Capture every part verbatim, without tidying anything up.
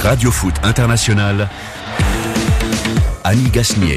Radio Foot International, Annie Gasnier.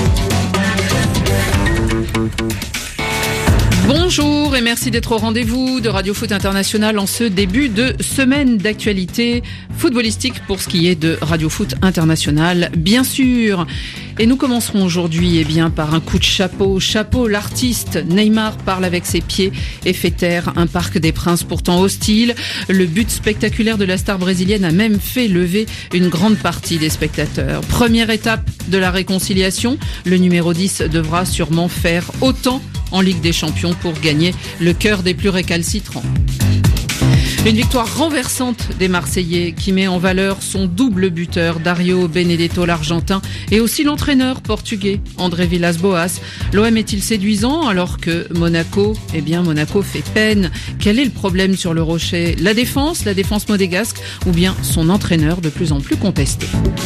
Bonjour et merci d'être au rendez-vous de Radio Foot International en ce début de semaine d'actualité footballistique pour ce qui est de Radio Foot International, bien sûr. Et nous commencerons aujourd'hui eh bien, par un coup de chapeau. Chapeau, l'artiste Neymar parle avec ses pieds et fait taire un Parc des Princes pourtant hostile. Le but spectaculaire de la star brésilienne a même fait lever une grande partie des spectateurs. Première étape de la réconciliation, le numéro dix devra sûrement faire autant en Ligue des Champions pour gagner le cœur des plus récalcitrants. Une victoire renversante des Marseillais qui met en valeur son double buteur Dario Benedetto l'Argentin et aussi l'entraîneur portugais André Villas-Boas. L'O M est-il séduisant alors que Monaco, eh bien Monaco fait peine. Quel est le problème sur le Rocher ? La défense, la défense monégasque ou bien son entraîneur de plus en plus contesté ?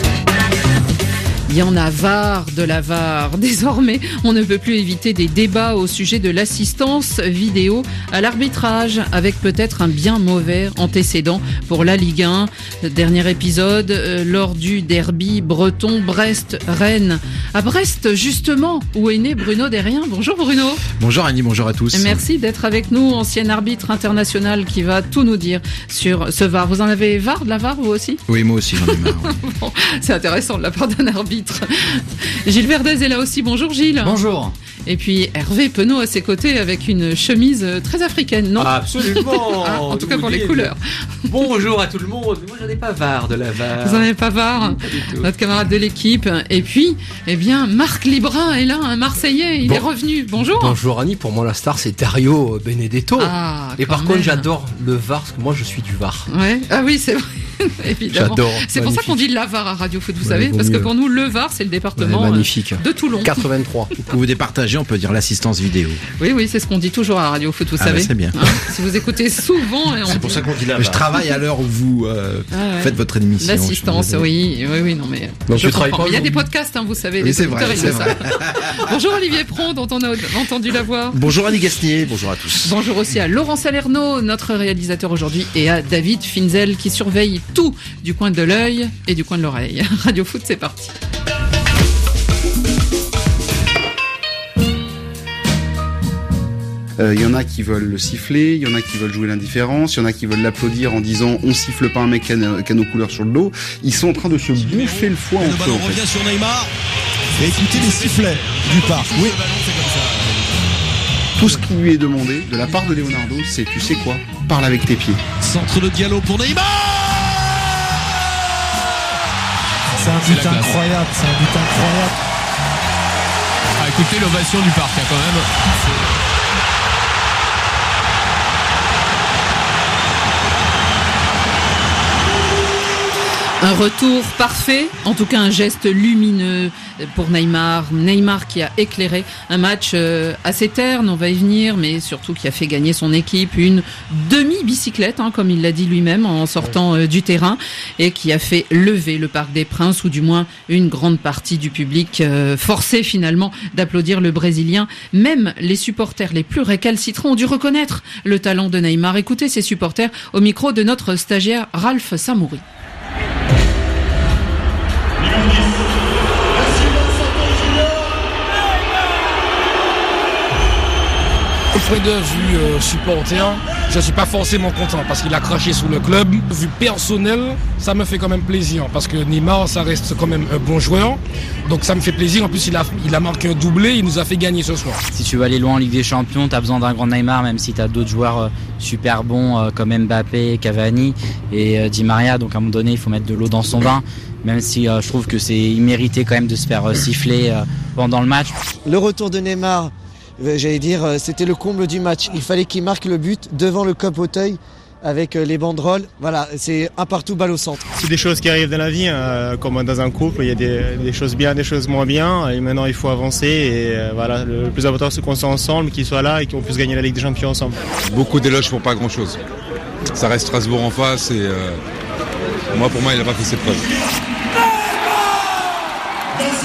Il y en a V A R de la V A R. Désormais, on ne peut plus éviter des débats au sujet de l'assistance vidéo à l'arbitrage, avec peut-être un bien mauvais antécédent pour la Ligue un. Dernier épisode, euh, lors du derby breton Brest-Rennes. À Brest, justement, où est né Bruno Derrien. Bonjour Bruno. Bonjour Annie, bonjour à tous. Merci d'être avec nous, ancien arbitre international qui va tout nous dire sur ce V A R. Vous en avez V A R de la V A R, vous aussi ? Oui, moi aussi, j'en ai marre. Ouais. Bon, c'est intéressant de la part d'un arbitre. Gilles Verdez est là aussi. Bonjour Gilles. Bonjour. Et puis Hervé Penaud à ses côtés avec une chemise très africaine, non ? Absolument. Ah, en tout cas pour les couleurs. Bonjour à tout le monde. Moi j'en ai pas V A R de la V A R. Vous n'en avez pas V A R ? Notre camarade de l'équipe. Et puis, eh bien, Marc Libra est là, un Marseillais. Il bon. est revenu. Bonjour. Bonjour Annie. Pour moi la star c'est Dario Benedetto. Ah, Et par même. contre j'adore le V A R parce que moi je suis du V A R. Ouais. Ah oui c'est vrai. Évidemment. J'adore. C'est magnifique. pour ça qu'on dit la V A R à Radio Foot, vous Ouais, savez, parce mieux. que pour nous, le V A R, c'est le département ouais, magnifique. de Toulon. quatre-vingt-trois. Pour vous départager, on peut dire l'assistance vidéo. Oui, oui, c'est ce qu'on dit toujours à Radio Foot, vous ah savez. Bah c'est bien. Hein, si vous écoutez souvent. Et on c'est dit... pour ça qu'on dit la V A R. Je travaille à l'heure où vous euh, ah ouais. faites votre émission. L'assistance, oui, oui, oui, non mais. Donc je tu travailles pas. Il y a des podcasts, hein, vous savez. Oui, les c'est vrai. C'est vrai. Bonjour Olivier Pron, dont on a entendu la voix. Bonjour Annie Gasnier, bonjour à tous. Bonjour aussi à Laurent Salerno, notre réalisateur aujourd'hui, et à David Finzel qui surveille tout du coin de l'œil et du coin de l'oreille. Radio Foot, c'est parti. Il euh, y en a qui veulent le siffler, il y en a qui veulent jouer l'indifférence, il y en a qui veulent l'applaudir en disant on siffle pas un mec qui a nos couleurs sur le dos. Ils sont en train de se bouffer le foie entre eux. Le ballon revient sur Neymar. Et écoutez les sifflets du parc. Oui. Tout ce qui lui est demandé de la part de Leonardo, c'est tu sais quoi, parle avec tes pieds. Centre de Diallo pour Neymar. C'est un but incroyable, c'est un but incroyable. Ah, écoutez l'ovation du parc hein, quand même. Un retour parfait, en tout cas un geste lumineux pour Neymar. Neymar qui a éclairé un match assez terne, on va y venir, mais surtout qui a fait gagner son équipe une demi-bicyclette, hein, comme il l'a dit lui-même en sortant ouais. du terrain, et qui a fait lever le Parc des Princes, ou du moins une grande partie du public euh, forcé finalement d'applaudir le Brésilien. Même les supporters les plus récalcitrants ont dû reconnaître le talent de Neymar. Écoutez ces supporters au micro de notre stagiaire Ralph Samouri. Point de vue euh, supporter, je ne suis pas forcément content parce qu'il a craché sur le club. Vu personnel, ça me fait quand même plaisir parce que Neymar, ça reste quand même un bon joueur. Donc ça me fait plaisir. En plus, il a, il a marqué un doublé, il nous a fait gagner ce soir. Si tu veux aller loin en Ligue des Champions, tu as besoin d'un grand Neymar, même si tu as d'autres joueurs euh, super bons euh, comme Mbappé, Cavani et euh, Di Maria. Donc à un moment donné, il faut mettre de l'eau dans son vin. Même si euh, je trouve que c'est immérité quand même de se faire euh, siffler euh, pendant le match. Le retour de Neymar, j'allais dire, c'était le comble du match. Il fallait qu'il marque le but devant le Cop Auteuil avec les banderoles. Voilà, c'est un partout, balle au centre. C'est des choses qui arrivent dans la vie, hein, comme dans un couple. Il y a des, des choses bien, des choses moins bien. Et maintenant, il faut avancer. Et euh, voilà, le plus important, c'est qu'on soit ensemble, qu'ils soient là et qu'on puisse gagner la Ligue des Champions ensemble. Beaucoup d'éloges pour pas grand-chose. Ça reste Strasbourg en face et euh, moi, pour moi, il n'a pas fait ses preuves.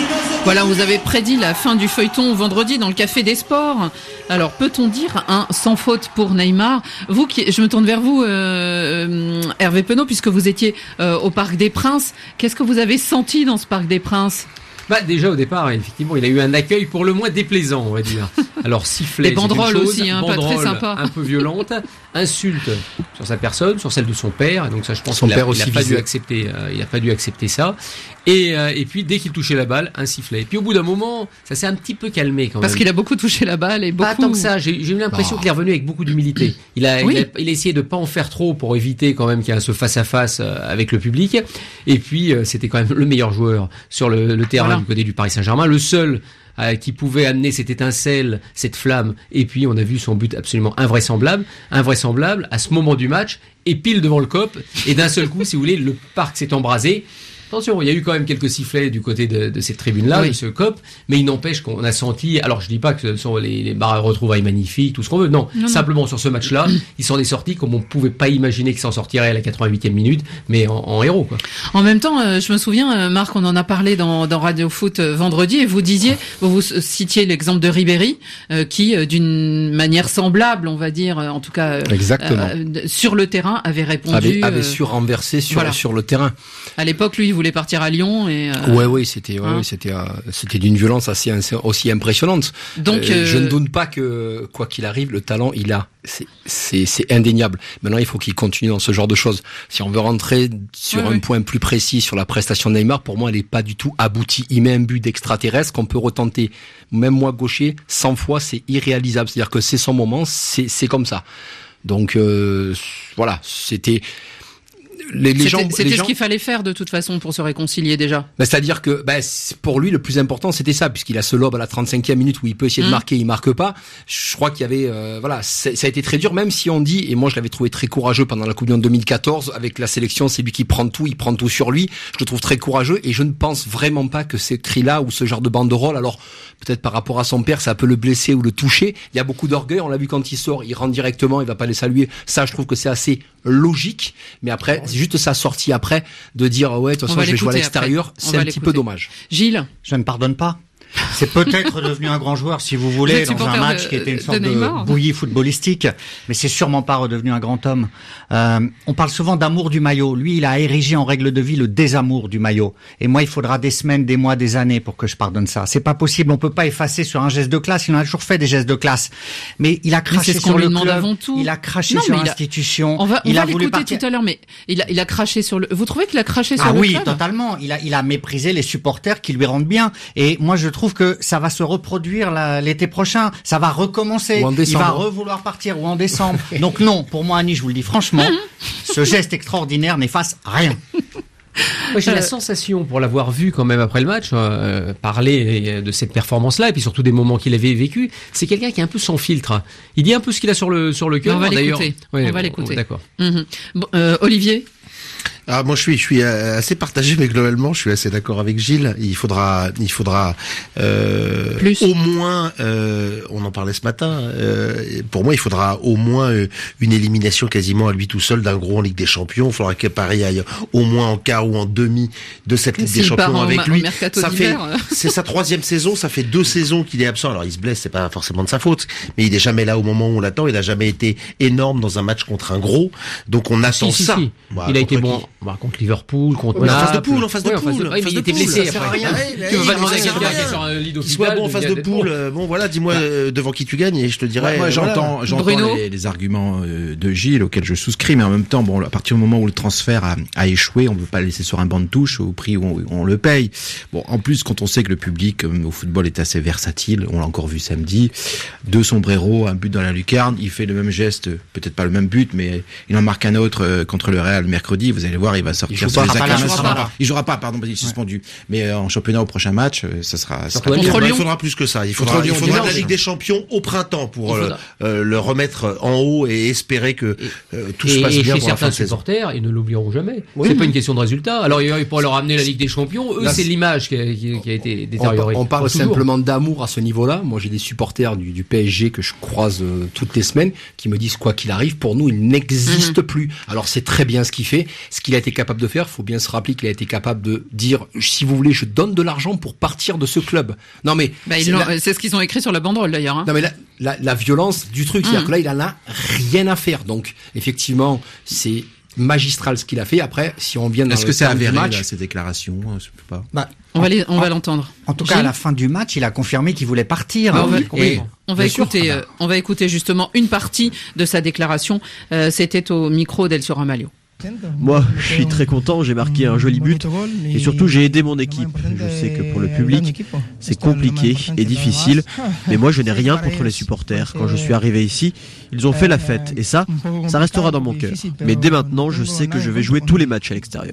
Voilà, vous avez prédit la fin du feuilleton vendredi dans le Café des Sports. Alors, peut-on dire un sans faute pour Neymar ? Vous, qui, je me tourne vers vous, euh, Hervé Penaud, puisque vous étiez euh, au Parc des Princes. Qu'est-ce que vous avez senti dans ce Parc des Princes ? Bah déjà au départ, effectivement, il a eu un accueil pour le moins déplaisant, on va dire. Alors sifflet, des banderoles chose, aussi, hein, pas très sympa, un peu violente, insulte sur sa personne, sur celle de son père. Et donc ça, je pense son qu'il père a, aussi il a pas visé. dû accepter, euh, il a pas dû accepter ça. Et euh, et puis dès qu'il touchait la balle, un sifflet. Et puis au bout d'un moment, ça s'est un petit peu calmé quand même. Parce qu'il a beaucoup touché la balle et beaucoup. Pas tant que ça. J'ai, j'ai eu l'impression oh. qu'il est revenu avec beaucoup d'humilité. Il a, oui. il a, il a essayé de pas en faire trop pour éviter quand même qu'il y ait ce face à face avec le public. Et puis euh, c'était quand même le meilleur joueur sur le, le terrain voilà. du côté du Paris Saint-Germain. Le seul euh, qui pouvait amener cette étincelle, cette flamme, et puis on a vu son but absolument invraisemblable, invraisemblable à ce moment du match, et pile devant le C O P, et d'un seul coup, si vous voulez, le parc s'est embrasé. Attention, il y a eu quand même quelques sifflets du côté de, de cette tribune-là, oui. de ce C O P, mais il n'empêche qu'on a senti, alors je dis pas que ce sont les, les barres retrouvailles magnifiques, tout ce qu'on veut, non, non simplement non. sur ce match-là, il s'en est sorti comme on pouvait pas imaginer qu'il s'en sortirait à la quatre-vingt-huitième minute, mais en, en héros, quoi. En même temps, euh, je me souviens, euh, Marc, on en a parlé dans, dans Radio Foot euh, vendredi, et vous disiez, vous, vous citiez l'exemple de Ribéry, euh, qui, euh, d'une manière semblable, on va dire, euh, en tout cas, euh, Exactement. Euh, sur le terrain, avait répondu, avait, avait euh, su renverser sur voilà. sur le terrain. À l'époque, lui, il voulait partir à Lyon. Et euh, ouais, oui, c'était, ouais, hein. c'était, euh, c'était d'une violence assez aussi impressionnante. Donc, euh, euh, je ne doute pas que quoi qu'il arrive, le talent il a, c'est, c'est, c'est indéniable. Maintenant, il faut qu'il continue dans ce genre de choses. Si on veut rentrer sur ouais, un ouais. point plus précis sur la prestation de Neymar, pour moi, elle est pas du tout aboutie. Il met un but d'extraterrestre qu'on peut retenter. Même moi, gaucher, cent fois, c'est irréalisable. C'est-à-dire que c'est son moment, c'est, c'est comme ça. Donc euh, voilà, c'était. Les, les c'était gens, c'était les ce gens... qu'il fallait faire de toute façon pour se réconcilier déjà. Ben, c'est-à-dire que ben, pour lui le plus important c'était ça, puisqu'il a ce lob à la trente-cinquième minute où il peut essayer mmh. de marquer, il marque pas. Je crois qu'il y avait euh, voilà, ça a été très dur, même si on dit, et moi je l'avais trouvé très courageux pendant la Coupe du Monde deux mille quatorze avec la sélection, c'est lui qui prend tout, il prend tout sur lui. Je le trouve très courageux et je ne pense vraiment pas que ces cris-là ou ce genre de banderole, alors peut-être par rapport à son père, ça peut le blesser ou le toucher. Il y a beaucoup d'orgueil, on l'a vu quand il sort, il rentre directement, il va pas les saluer. Ça, je trouve que c'est assez logique, mais après c'est juste sa sortie après de dire ouais de toute façon je vais jouer à l'extérieur, c'est un petit peu dommage. Gilles, je ne pardonne pas. C'est peut-être devenu un grand joueur, si vous voulez, dans un match de, qui était une sorte de, de bouillie footballistique, mais c'est sûrement pas redevenu un grand homme. Euh, on parle souvent d'amour du maillot. Lui, il a érigé en règle de vie le désamour du maillot. Et moi, il faudra des semaines, des mois, des années pour que je pardonne ça. C'est pas possible. On peut pas effacer sur un geste de classe. Il en a toujours fait des gestes de classe. Mais il a craché ce sur le club. Avant tout. Il a craché non, sur il l'institution. A... On va, on il va a voulu l'écouter partir... tout à l'heure, mais il a, il a craché sur le. Vous trouvez qu'il a craché sur ah le oui, club ? Ah oui, totalement. Il a, il a méprisé les supporters qui lui rendent bien. Et moi, je trouve que ça va se reproduire la, l'été prochain, ça va recommencer, il va revouloir partir ou en décembre. Donc non, pour moi Annie, je vous le dis franchement, ce geste extraordinaire n'efface rien. Moi, j'ai euh... la sensation, pour l'avoir vu quand même après le match, euh, parler de cette performance-là et puis surtout des moments qu'il avait vécu, c'est quelqu'un qui est un peu sans filtre. Il dit un peu ce qu'il a sur le sur le cœur. On va d'ailleurs. l'écouter. Ouais, on va bon, l'écouter. D'accord. Mmh. Bon, euh, Olivier. Ah, moi je suis je suis assez partagé, mais globalement je suis assez d'accord avec Gilles. Il faudra il faudra euh, Plus. au moins euh, on en parlait ce matin. Euh, pour moi il faudra au moins une élimination quasiment à lui tout seul d'un gros en Ligue des Champions. Il faudra que Paris aille au moins en quart ou en demi de cette Ligue des Champions avec lui. Ça fait c'est sa troisième saison. Ça fait deux saisons qu'il est absent. Alors il se blesse, c'est pas forcément de sa faute, mais il est jamais là au moment où on l'attend. Il a jamais été énorme dans un match contre un gros. Donc on attend si, ça. Si, si. Voilà, il a été bon. Bah, contre Liverpool, contre ouais, Naples. En phase de poule, en phase de ouais, poule. En phase de... Ouais, mais il était blessé après. Tu veux pas demander à quelqu'un qui est sur un lit d'hôpital. Soit bon en phase de poule. Bon, voilà, dis-moi euh, devant qui tu gagnes et je te dirai. Moi, j'entends, voilà. j'entends les, les arguments de Gilles auxquels je souscris, mais en même temps, bon, à partir du moment où le transfert a, a échoué, on ne peut pas le laisser sur un banc de touche au prix où on, où on le paye. Bon, en plus, quand on sait que le public euh, au football est assez versatile, on l'a encore vu samedi, deux sombreros, un but dans la lucarne, il fait le même geste, peut-être pas le même but, mais il en marque un autre euh, contre le Real mercredi. Vous allez voir, il va sortir. Il jouera pas, il jouera pas. Il jouera pas, pardon, il est suspendu. Ouais. Mais euh, en championnat au prochain match, euh, ça sera. Ça sera contre Lyon. Il faudra plus que ça. Il faudra, il faudra de la Ligue des Champions au printemps pour euh, euh, le remettre en haut et espérer que euh, tout et, se passe et bien chez pour la fin certains de saison. supporters, ils ne l'oublieront jamais. Oui. C'est pas une question de résultat. Alors il pourra leur amener la Ligue des Champions. Eux, Là, c'est l'image qui a, qui, qui a été détériorée. On, on parle simplement d'amour à ce niveau-là. Moi, j'ai des supporters du, du P S G que je croise euh, toutes les semaines qui me disent quoi qu'il arrive, pour nous, il n'existe mmh. plus. Alors c'est très bien ce qu'il fait, ce qu'il a a été capable de faire, il faut bien se rappeler qu'il a été capable de dire, si vous voulez, je donne de l'argent pour partir de ce club. Non mais bah, c'est, la... c'est ce qu'ils ont écrit sur la banderole d'ailleurs. Hein. Non mais la, la, la violence du truc, mmh. c'est-à-dire que là, il en a rien à faire. Donc effectivement, c'est magistral ce qu'il a fait. Après, si on vient dans est-ce le que c'est avéré match, là, ces déclarations, je sais pas. Bah, on va les, on en, va l'entendre. En tout cas, Gilles, à la fin du match, il a confirmé qu'il voulait partir. Bah, on, va, et on va écouter, sûr, euh, on va écouter justement une partie de sa déclaration. Euh, c'était au micro d'Elcio Ramalho. Moi, je suis très content, j'ai marqué un joli but et surtout j'ai aidé mon équipe. Je sais que pour le public, c'est compliqué et difficile, mais moi je n'ai rien contre les supporters. Quand je suis arrivé ici, ils ont fait la fête et ça, ça restera dans mon cœur. Mais dès maintenant, je sais que je vais jouer tous les matchs à l'extérieur.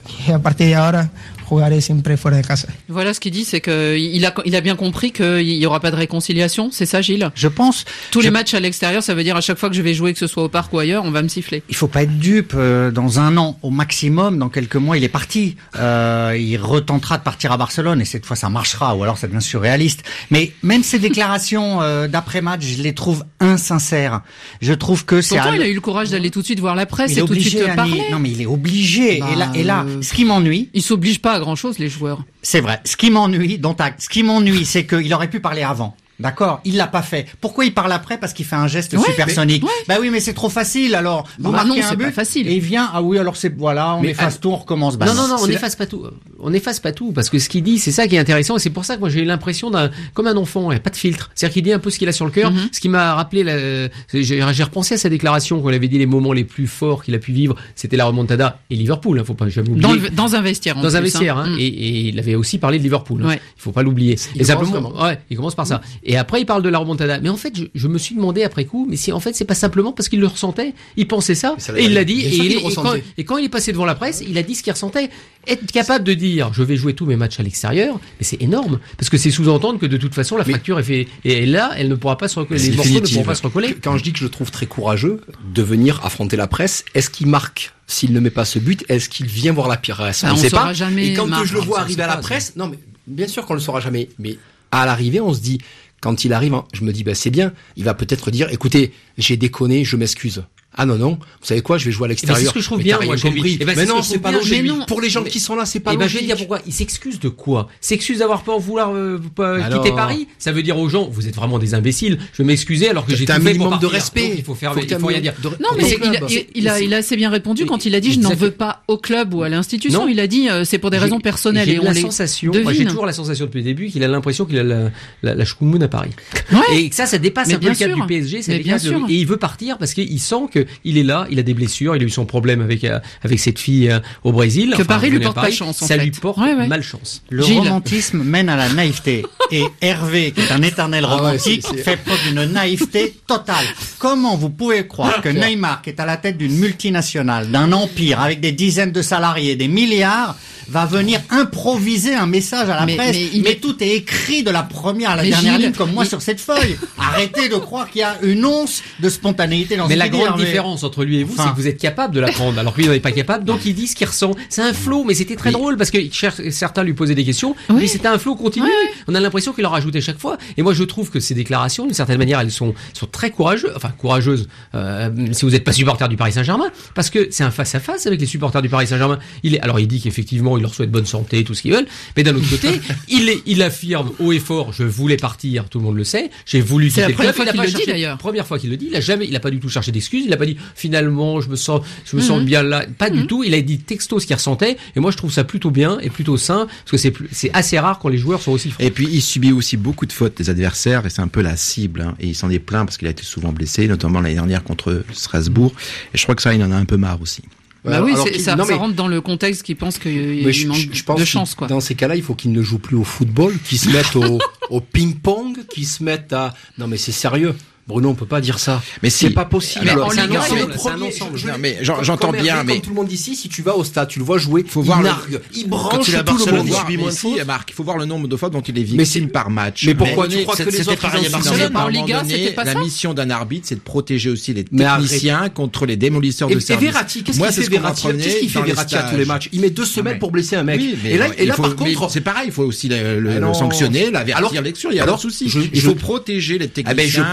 Voilà ce qu'il dit, c'est qu'il a, il a bien compris qu'il n'y aura pas de réconciliation, c'est ça Gilles ? Je pense. Tous je... les matchs à l'extérieur, ça veut dire à chaque fois que je vais jouer, que ce soit au parc ou ailleurs, on va me siffler. Il faut pas être dupe, euh, dans un an au maximum, dans quelques mois il est parti. Euh, il retentera de partir à Barcelone et cette fois ça marchera, ou alors ça devient surréaliste. Mais même ces déclarations euh, d'après-match, je les trouve insincères. Je trouve que c'est... Pourtant à... il a eu le courage d'aller tout de suite voir la presse il et tout de suite Annie. parler. Non mais il est obligé. Bah, et là, et là euh... ce qui m'ennuie... Ils s'obligent pas à grand-chose les joueurs. C'est vrai. Ce qui m'ennuie, dont acte, ce qui m'ennuie, c'est qu'il aurait pu parler avant. D'accord, il l'a pas fait. Pourquoi il parle après ? Parce qu'il fait un geste ouais, supersonique. Ouais. Bah oui, mais c'est trop facile. Alors, vous bah marquez non, un c'est but pas facile. Et il vient. Ah oui, alors c'est voilà, on mais efface à... tout, on recommence. Bah non, non, non, on n'efface la... pas tout. On n'efface pas tout parce que ce qu'il dit, c'est ça qui est intéressant. Et c'est pour ça que moi j'ai eu l'impression d'un comme un enfant, il n'y a pas de filtre. C'est-à-dire qu'il dit un peu ce qu'il a sur le cœur. Mm-hmm. Ce qui m'a rappelé, la... j'ai, j'ai repensé à sa déclaration qu'on avait dit les moments les plus forts qu'il a pu vivre, c'était la remontada et Liverpool. Hein, faut pas jamais oublier. Dans, le, dans un vestiaire. En dans plus, un vestiaire. Hein. Hein, et, et il avait aussi parlé de Liverpool. Hein. Ouais. Il faut pas l'oublier. Il et simplement, ouais, il commence par ça. Et après, il parle de la remontada. Mais en fait, je, je me suis demandé après coup, mais si en fait c'est pas simplement parce qu'il le ressentait, il pensait ça, ça et il l'a dit, et, il, et, quand, et quand il est passé devant la presse, il a dit ce qu'il ressentait. Être capable de dire, je vais jouer tous mes matchs à l'extérieur, mais c'est énorme, parce que c'est sous-entendre que de toute façon la mais fracture est faite, et là, elle ne pourra pas se recoller, les morceaux ne pourront pas se recoller. Quand je dis que je le trouve très courageux de venir affronter la presse, est-ce qu'il marque? S'il ne met pas ce but, est-ce qu'il vient voir la presse? On ne sait pas. Jamais et quand marque, je le vois arriver à la presse, non mais bien sûr qu'on le saura jamais, mais à l'arrivée, on se dit, quand il arrive, je me dis, bah, c'est bien. Il va peut-être dire, écoutez, j'ai déconné, je m'excuse. Ah non, non, vous savez quoi, je vais jouer à l'extérieur. Eh ben, c'est ce que je trouve mais bien, moi, j'ai compris. Eh ben, mais non, c'est pas logique. Pour les gens mais, qui sont là, c'est pas eh ben, logique. Je vais dire pourquoi. Il s'excuse de quoi? S'excuse d'avoir peur de vouloir euh, alors... quitter Paris. Ça veut dire aux gens, vous êtes vraiment des imbéciles. Je vais m'excuser alors que j'ai tout un fait minimum pour de respect. Donc, il faut faire, faut il faut rien dire. De... Non, mais il, il, il a, il a assez bien répondu quand il a dit, je n'en veux pas au club ou à l'institution. Il a dit, c'est pour des raisons personnelles. J'ai la sensation, j'ai toujours la sensation depuis le début qu'il a l'impression qu'il a la, la, la choucoumoune à Paris. Et ça, ça dépasse un peu le cadre du P S G. Et il veut partir parce qu'il sent qu'il est là, il a des blessures, il a eu son problème avec euh, avec cette fille euh, au Brésil. Que enfin, Paris lui porte pas chance. En ça fait. lui porte ouais, ouais. malchance. Le Gilles. Romantisme mène à la naïveté. Et Hervé, qui est un éternel romantique, ah ouais, c'est, c'est... fait preuve d'une naïveté totale. Comment vous pouvez croire que Neymar, qui est à la tête d'une multinationale, d'un empire avec des dizaines de salariés, des milliards, va venir improviser un message à la mais, presse, mais, il... mais tout est écrit de la première à la mais dernière Gilles, ligne, comme moi il... sur cette feuille. Arrêtez de croire qu'il y a une once de spontanéité dans mais ce la grande mais... différence entre lui et vous, enfin... c'est que vous êtes capable de la prendre, alors que lui il n'est pas capable, donc il dit ce qu'il ressent. C'est un flow, mais c'était très oui. drôle parce que certains lui posaient des questions, oui. mais c'était un flow continu. Oui. On a l'impression qu'il en rajoutait chaque fois. Et moi je trouve que ces déclarations, d'une certaine manière, elles sont sont très courageuses, enfin courageuses. Euh, si vous n'êtes pas supporter du Paris Saint-Germain, parce que c'est un face à face avec les supporters du Paris Saint-Germain. Il est, alors il dit qu'effectivement il leur souhaite bonne santé, tout ce qu'ils veulent, mais d'un autre côté, il est, il affirme haut et fort, je voulais partir, tout le monde le sait, j'ai voulu quitter le club. C'est la première fois qu'il le cherché, dit d'ailleurs. Première fois qu'il le dit, il a jamais, il a pas du tout cherché d'excuses, il a pas dit finalement je me sens, je me mm-hmm. sens bien là, pas mm-hmm. du tout. Il a dit texto ce qu'il ressentait, et moi je trouve ça plutôt bien et plutôt sain, parce que c'est plus, c'est assez rare quand les joueurs sont aussi francs. Et puis il subit aussi beaucoup de fautes des adversaires, et c'est un peu la cible, hein, et il s'en est plaint parce qu'il a été souvent blessé, notamment l'année dernière contre Strasbourg, et je crois que ça il en a un peu marre aussi. Bah oui, c'est, ça, non, ça mais, rentre dans le contexte qui pense qu'il manque je, je pense de chance, quoi. Dans ces cas-là, il faut qu'ils ne jouent plus au football, qu'ils se mettent au, au ping-pong, qu'ils se mettent à... Non mais c'est sérieux. Bruno, on peut pas dire ça. Mais c'est si. pas possible. Mais alors, c'est un ensemble, c'est un ensemble. Je, non, mais j'entends bien, mais comme tout le monde ici, si tu vas au stade, tu le vois jouer, faut il voir nargue, le... il branche tout le monde. Il moins de si, Marc, il faut voir le nombre de fois dont il est victime par match. Mais pourquoi tu crois que les autres pareil à Barcelone? En Liga, c'était pas ça. La mission d'un arbitre, c'est de protéger aussi les techniciens contre les démolisseurs de service. Et Verratti, qu'est-ce qu'il fait Verratti? Qu'est-ce qu'il fait Verratti à tous les matchs? Il met deux semaines pour blesser un mec. Et là, et là, par contre, c'est pareil, il faut aussi le sanctionner, l'avertir l'élection. Il y a pas de souci. Il faut protéger les techniciens, les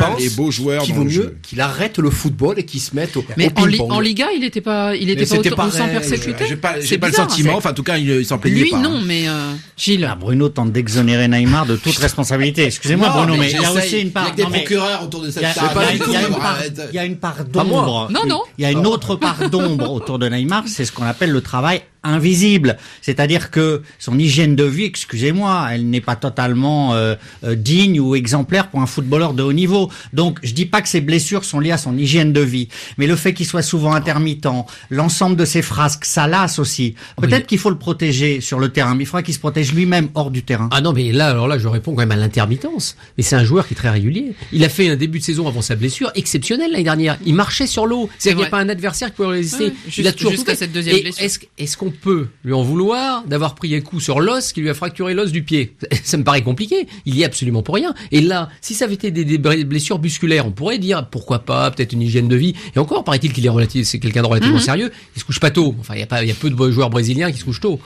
beaux joueurs. Qui dans vaut le mieux jeu. qu'il arrête le football et qu'il se mette au, mais au en, li- ping-pong. en Liga, il n'était pas, il était pas autant, autant persécuté. J'ai pas, j'ai C'est pas bizarre, le sentiment. hein. Enfin, en tout cas, il, il s'en plaignait Lui, pas. non, hein. mais euh, Gilles. Ah, Bruno tente d'exonérer Neymar de toute responsabilité. Excusez-moi, Non, Bruno, mais mais il y a j'essaye. aussi une part. Il y a que des non, mais- procureurs autour de cette Il y a- table. il y a- Pas du il y a tout, une part- arrête. il y a une part Pas moi. d'ombre. Non, non. Il y a une autre part d'ombre autour de Neymar, c'est ce qu'on appelle le travail invisible. C'est-à-dire que son hygiène de vie, excusez-moi, elle n'est pas totalement euh, euh, digne ou exemplaire pour un footballeur de haut niveau. Donc, je dis pas que ses blessures sont liées à son hygiène de vie, mais le fait qu'il soit souvent intermittent, l'ensemble de ses frasques, ça lasse aussi. Peut-être Oui. qu'il faut le protéger sur le terrain, mais il faudra qu'il se protège lui-même hors du terrain. Ah non, mais là, alors là, je réponds quand même à l'intermittence. Mais c'est un joueur qui est très régulier. Il a fait un début de saison avant sa blessure exceptionnel l'année dernière. Il marchait sur l'eau. C'est-à-dire qu'il n'y a pas un adversaire qui pouvait résister. Ouais, il a juste- toujours jusqu'à tout fait. cette deuxième Et blessure. Est-ce, est-ce qu'on peut lui en vouloir d'avoir pris un coup sur l'os qui lui a fracturé l'os du pied? Ça me paraît compliqué. Il y est absolument pour rien. Et là, si ça avait été des, des blessures musculaires, on pourrait dire pourquoi pas, peut-être une hygiène de vie. Et encore, paraît-il qu'il est relatif, c'est quelqu'un de relativement Mhm. sérieux. Il se couche pas tôt. Enfin, il y a pas, il y a peu de joueurs brésiliens qui se couchent tôt.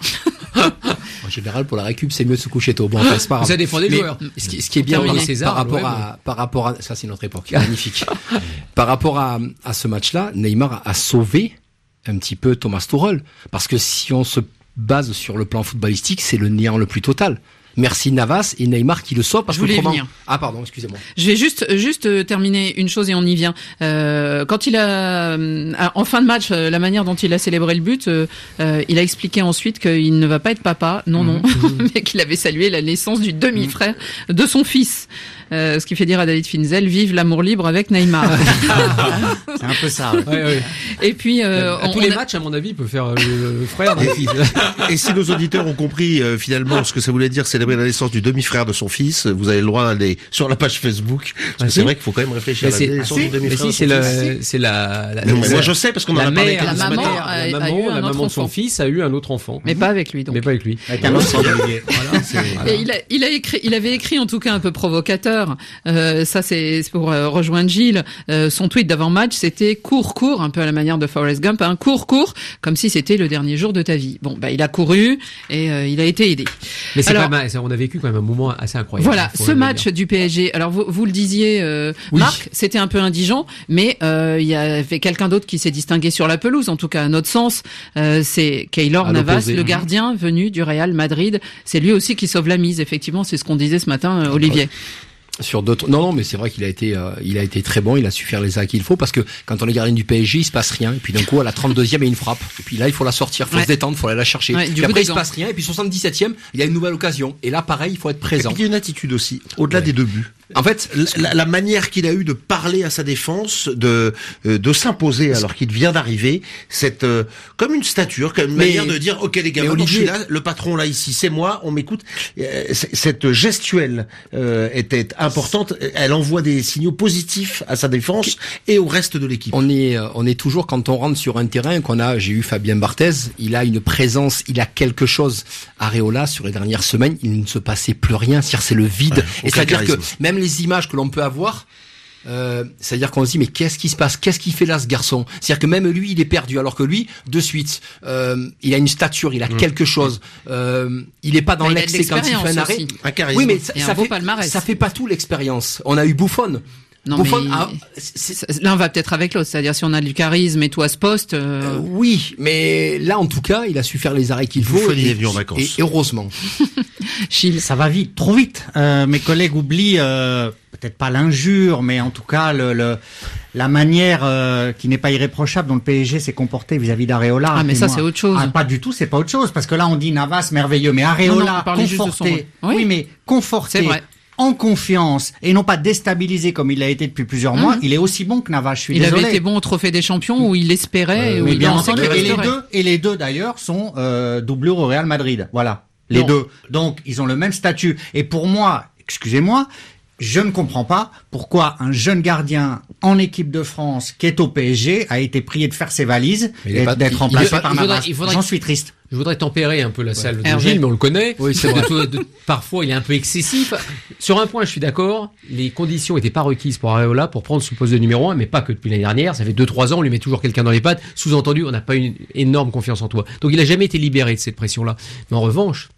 En général, pour la récup, c'est mieux de se coucher tôt. Bon, enfin, c'est pas grave. Ça dépend des Mais joueurs. Ce qui, ce qui est bien Terminé. par, César, par rapport ouais, à, par rapport à, ça c'est notre époque. Magnifique. Par rapport à, à ce match-là, Neymar a sauvé un petit peu Thomas Tuchel. Parce que si on se base sur le plan footballistique, c'est le néant le plus total. Merci Navas et Neymar qui le sauve parce Je voulais qu'autrement- venir. Ah pardon, excusez-moi. Je vais juste juste euh, terminer une chose et on y vient. Euh, quand il a euh, en fin de match, euh, la manière dont il a célébré le but, euh, euh, il a expliqué ensuite qu'il ne va pas être papa, non non, mais qu'il avait salué la naissance du demi-frère de son fils. Euh, ce qui fait dire à David Finzel, vive l'amour libre avec Neymar. C'est un peu ça. Ouais. Ouais, ouais. Et puis euh, à on- tous on les a- matchs, à mon avis, il peut faire le, le frère d'un fils. Et si nos auditeurs ont compris euh, finalement ce que ça voulait dire célébrer la naissance du demi-frère de son fils, vous avez le droit d'aller sur la page Facebook. Parce que Ah, c'est si. vrai qu'il faut quand même réfléchir Mais à la c'est, naissance ah, du si, demi-frère mais de si, son c'est fils. le, c'est la, la, Non, mais la- moi je sais parce qu'on en la a parlé mère, avec la ce maman matin. a- la a eu maman, un la autre maman de son enfant. fils a eu un autre enfant. mais pas avec lui donc. Mais pas avec lui. Avec un autre Olivier. Voilà, c'est- Et il a, il a écrit, il avait écrit en tout cas un peu provocateur. Euh, ça c'est c'est pour euh, rejoindre Gilles. Euh, son tweet d'avant-match, c'était cours, cours, un peu à la manière de Forrest Gump, un cours, cours, comme si c'était le dernier jour de ta vie. Bon, bah il a couru et euh, il a été aidé. Mais c'est Alors- quand même, on a vécu quand même un moment assez incroyable. Voilà, faut ce le match dire. du P S G. Alors vous, vous le disiez, euh, Oui. Marc, c'était un peu indigent, mais euh, il y avait quelqu'un d'autre qui s'est distingué sur la pelouse. En tout cas, à notre sens, euh, c'est Keylor À Navas, l'opposé. le gardien venu du Real Madrid. C'est lui aussi qui sauve la mise. Effectivement, c'est ce qu'on disait ce matin, euh, Olivier. Sur d'autres, non, non, mais c'est vrai qu'il a été, euh, il a été très bon. Il a su faire les arrêts qu'il faut parce que quand on est gardien du P S G, il se passe rien. Et puis d'un coup, à la trente-deuxième, il y a une frappe. Et puis là, il faut la sortir, faut Ouais. se détendre, faut aller la chercher. Ouais, du puis coup, après, des il se gants. passe rien. Et puis soixante-dix-septième, il y a une nouvelle occasion. Et là, pareil, il faut être Et présent. puis il y a une attitude aussi, au-delà Ouais. des deux buts. En fait, La, la manière qu'il a eu de parler à sa défense, de euh, de s'imposer alors qu'il vient d'arriver, cette euh, comme une stature, comme une Mais- manière de dire ok les gars, mais maintenant je suis Olivier- là, le patron là ici c'est moi, on m'écoute. Euh, c- cette gestuelle euh, était importante. Elle envoie des signaux positifs à sa défense et au reste de l'équipe. on est, euh, on est toujours quand on rentre sur un terrain qu'on a. J'ai eu Fabien Barthez. Il a une présence, il a quelque chose. Areola, sur les dernières semaines, il ne se passait plus rien. C'est-à-dire, c'est le vide. Ouais, et aucun c'est-à-dire que charisme. même les images que l'on peut avoir. Euh, c'est-à-dire qu'on se dit mais qu'est-ce qui se passe, qu'est-ce qu'il fait là ce garçon, c'est-à-dire que même lui il est perdu alors que lui de suite euh, il a une stature, il a quelque chose, euh, il est pas dans Bah, il a de l'excès quand il fait un l'expérience arrêt. aussi. Un charisme. Oui mais ça, Et un ça beau fait palmarès. ça fait pas tout l'expérience. On a eu Buffon. Non, Buffon mais a- c'est- c'est- l'un va peut-être avec l'autre. C'est-à-dire si on a du charisme et tout à ce poste. euh, Euh, oui, mais là, en tout cas, il a su faire les arrêts qu'il faut. Buffon, il et, est venu en vacances. et- et heureusement. Gilles. Ça va vite, trop vite. Euh, mes collègues oublient euh, peut-être pas l'injure, mais en tout cas le, le la manière euh, qui n'est pas irréprochable dont le P S G s'est comporté vis-à-vis d'Areola. Ah, mais ça, Rappelez-moi. c'est autre chose. Ah, pas du tout, c'est pas autre chose, parce que là on dit Navas merveilleux, mais Non, non, Areola on parlait juste de son conforté. rôle. Oui. Oui, mais conforté. C'est vrai. En confiance et non pas déstabilisé comme il l'a été depuis plusieurs mois, Mhm. il est aussi bon que Navas. Je suis Il désolé. avait été bon au Trophée des Champions où il espérait, Euh, où mais il bien pensait entendu, qu'il et les resterait. deux, et les deux d'ailleurs sont euh, doublures au Real Madrid. Voilà, les Non. deux. Donc ils ont le même statut. Et pour moi, excusez-moi, je ne comprends pas pourquoi un jeune gardien en équipe de France qui est au P S G a été prié de faire ses valises Mais il est et pas- d'être il- remplacé il est pas- par il faudrait- Navas. il faudrait- J'en suis triste. Je voudrais tempérer un peu la salle de Hervé. Gilles, mais on le connaît. Oui, c'est vrai. De- de- parfois, il est un peu excessif. Sur un point, je suis d'accord. Les conditions n'étaient pas requises pour Areola pour prendre ce poste de numéro un, mais pas que depuis l'année dernière. Ça fait deux, trois ans, on lui met toujours quelqu'un dans les pattes. Sous-entendu, on n'a pas une énorme confiance en toi. Donc, il a jamais été libéré de cette pression-là. Mais en revanche,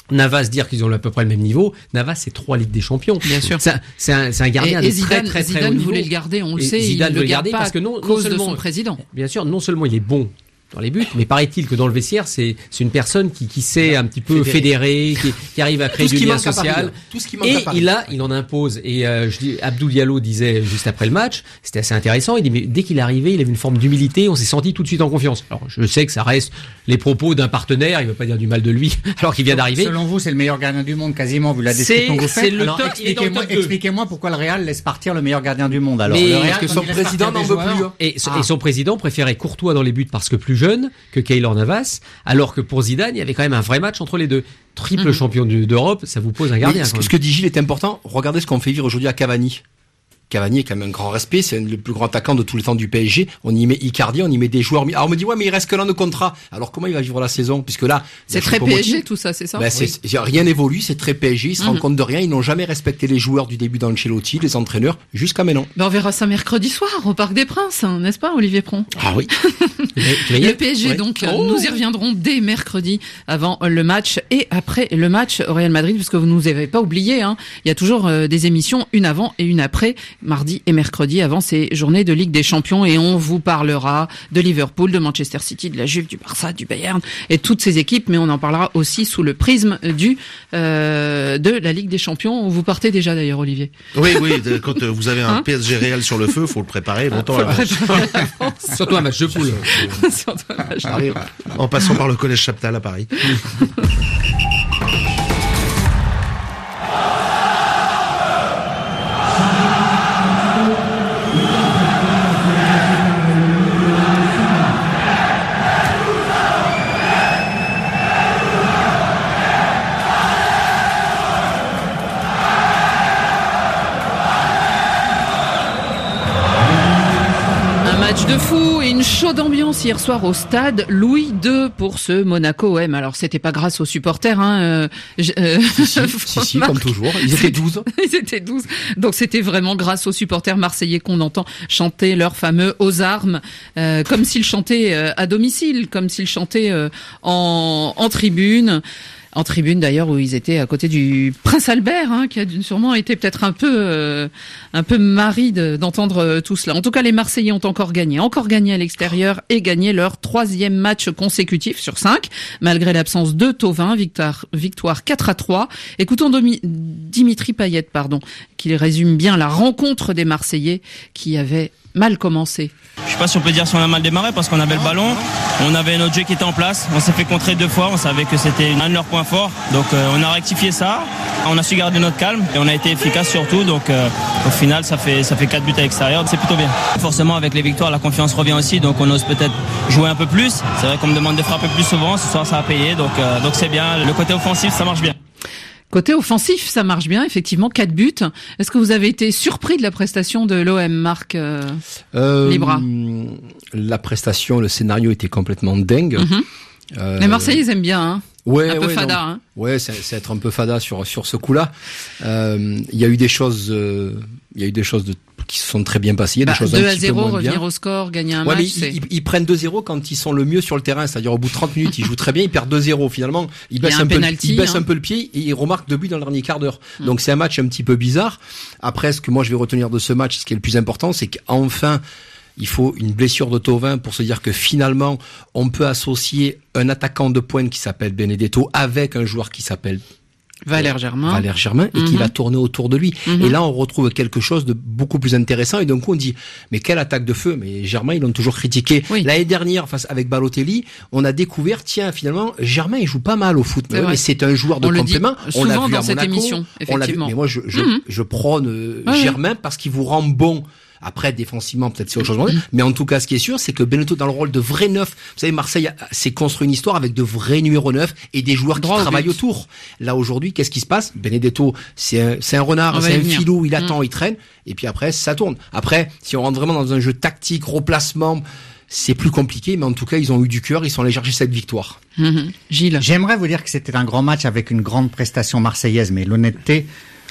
Navas dire qu'ils ont à peu près le même niveau. Navas, c'est trois Ligues des Champions. Bien sûr. C'est un, c'est un, c'est un gardien et, et de Zidane, très, très, très Zidane haut niveau. voulait le garder, on le et sait. Zidane il veut le garde garder pas parce que non, à non cause seulement, de son président. Bien sûr, non seulement il est bon dans les buts, mais paraît-il que dans le vestiaire, c'est, c'est une personne qui, qui sait un petit peu fédérer, qui, qui arrive à créer du lien social. Tout ce qui manque et à Paris. il a, il en impose. Et euh, je dis, Abdou Diallo disait juste après le match, c'était assez intéressant. Il dit, mais dès qu'il est arrivé, il avait une forme d'humilité. On s'est senti tout de suite en confiance. Alors, je sais que ça reste les propos d'un partenaire. Il veut pas dire du mal de lui, alors qu'il vient d'arriver. Selon vous, c'est le meilleur gardien du monde, quasiment, vu la description que vous faites. C'est le alors, top, expliquez-moi, expliquez-moi pourquoi le Real laisse partir le meilleur gardien du monde. Alors, mais le Real, parce que son président n'en veut plus. Et, ah. et son président préférait Courtois dans les buts parce que plus jeune que Keylor Navas, alors que pour Zidane, il y avait quand même un vrai match entre les deux. Triple mmh. champion d'Europe, ça vous pose un gardien. Ce, ce que dit Gilles est important. Regardez ce qu'on fait vivre aujourd'hui à Cavani. Cavani est quand même un grand respect, c'est le plus grand attaquant de tous les temps du P S G. On y met Icardi, on y met des joueurs. Alors on me dit ouais mais il reste que l'an de contrat. Alors comment il va vivre la saison puisque là c'est très P S G tout ça, c'est ça. Ben, c'est, oui. Rien n'évolue, c'est très P S G. Ils se mmh. rendent compte de rien. Ils n'ont jamais respecté les joueurs du début d'Ancelotti, les entraîneurs jusqu'à maintenant. Ben, on verra ça mercredi soir au Parc des Princes, hein, n'est-ce pas Olivier Pron? Ah oui. Le P S G ouais. donc oh. nous y reviendrons dès mercredi avant le match et après le match au Real Madrid puisque vous nous avez pas oublié. Hein, il y a toujours euh, des émissions une avant et une après mardi et mercredi. Avant ces journées de Ligue des Champions et on vous parlera de Liverpool, de Manchester City, de la Juve, du Barça, du Bayern et toutes ces équipes, mais on en parlera aussi sous le prisme du euh, de la Ligue des Champions. Vous partez déjà d'ailleurs, Olivier. Oui, oui. Quand vous avez un hein P S G Real sur le feu, faut le préparer longtemps. Surtout un match de poule. Surtout un match de poule. En passant par le collège Chaptal à Paris. De fou et une chaude ambiance hier soir au stade Louis deux pour ce Monaco O M. Alors c'était pas grâce aux supporters, hein. Euh, euh, si, si, si, si comme toujours. Ils étaient douze. Ils étaient douze. Donc c'était vraiment grâce aux supporters marseillais qu'on entend chanter leur fameux aux armes, euh, comme s'ils chantaient euh, à domicile, comme s'ils chantaient euh, en, en tribune. En tribune d'ailleurs où ils étaient à côté du Prince Albert, hein, qui a sûrement été peut-être un peu, euh, un peu marri de, d'entendre euh, tout cela. En tout cas, les Marseillais ont encore gagné, encore gagné à l'extérieur et gagné leur troisième match consécutif sur cinq, malgré l'absence de Thauvin. Victoire, victoire quatre à trois. Écoutons Domi, Dimitri Payet, pardon, qui résume bien la rencontre des Marseillais qui avaient mal commencé. Je sais pas si on peut dire si on a mal démarré parce qu'on avait le ballon, on avait notre jeu qui était en place, on s'est fait contrer deux fois, on savait que c'était un de leurs points forts, donc euh, on a rectifié ça, on a su garder notre calme et on a été efficace surtout, donc euh, au final ça fait ça fait quatre buts à l'extérieur, c'est plutôt bien. Forcément avec les victoires la confiance revient aussi, donc on ose peut-être jouer un peu plus, c'est vrai qu'on me demande de frapper plus souvent, ce soir ça a payé, donc, euh, donc c'est bien, le côté offensif ça marche bien. Côté offensif, ça marche bien, effectivement, quatre buts. Est-ce que vous avez été surpris de la prestation de l'O M, Marc euh, euh, Libra? La prestation, le scénario était complètement dingue. Mm-hmm. Euh, Les Marseillais, ils aiment bien, hein. Ouais, un peu ouais, fada, non. hein. Ouais, c'est, c'est être un peu fada sur sur ce coup-là. Il euh, y a eu des choses, il euh, y a eu des choses de, qui se sont très bien passées. Il y a bah, des choses deux un à petit zéro, peu moins revenir bien. au score, gagner un ouais, match. Mais ils, ils, ils prennent deux zéro quand ils sont le mieux sur le terrain, c'est-à-dire au bout de trente minutes, ils jouent très bien, ils perdent deux zéro. Finalement, ils baissent un, un peu, penalty, ils baissent hein. un peu le pied et ils remarquent deux buts dans le dernier quart d'heure. Hum. Donc c'est un match un petit peu bizarre. Après, ce que moi je vais retenir de ce match, ce qui est le plus important, c'est qu'enfin il faut une blessure de Thauvin pour se dire que finalement, on peut associer un attaquant de pointe qui s'appelle Benedetto avec un joueur qui s'appelle Valère Germain. Valère Germain et mm-hmm. qui va tourner autour de lui. Mm-hmm. Et là, on retrouve quelque chose de beaucoup plus intéressant. Et d'un coup, on dit, mais quelle attaque de feu! Mais Germain, ils l'ont toujours critiqué. Oui. L'année dernière, face avec Balotelli, on a découvert, tiens, finalement, Germain, il joue pas mal au foot. Mais, mais c'est un joueur de on complément. On l'a vu dans à cette Monaco, émission, effectivement. On l'a vu. Mais moi, je, je, mm-hmm. je prône euh, ouais, Germain ouais. parce qu'il vous rend bon. Après, défensivement, peut-être c'est autre chose. Mmh. Mais en tout cas, ce qui est sûr, c'est que Benedetto, dans le rôle de vrai neuf, vous savez, Marseille s'est construit une histoire avec de vrais numéros neufs et des joueurs Droit qui travaillent but. autour. Là, aujourd'hui, qu'est-ce qui se passe? Benedetto, c'est un, c'est un renard, on c'est un venir. filou, il attend, mmh. il traîne. Et puis après, ça tourne. Après, si on rentre vraiment dans un jeu tactique, replacement, c'est plus compliqué, mais en tout cas, ils ont eu du cœur, ils sont allés chercher cette victoire. Mmh. Gilles. J'aimerais vous dire que c'était un grand match avec une grande prestation marseillaise, mais l'honnêteté,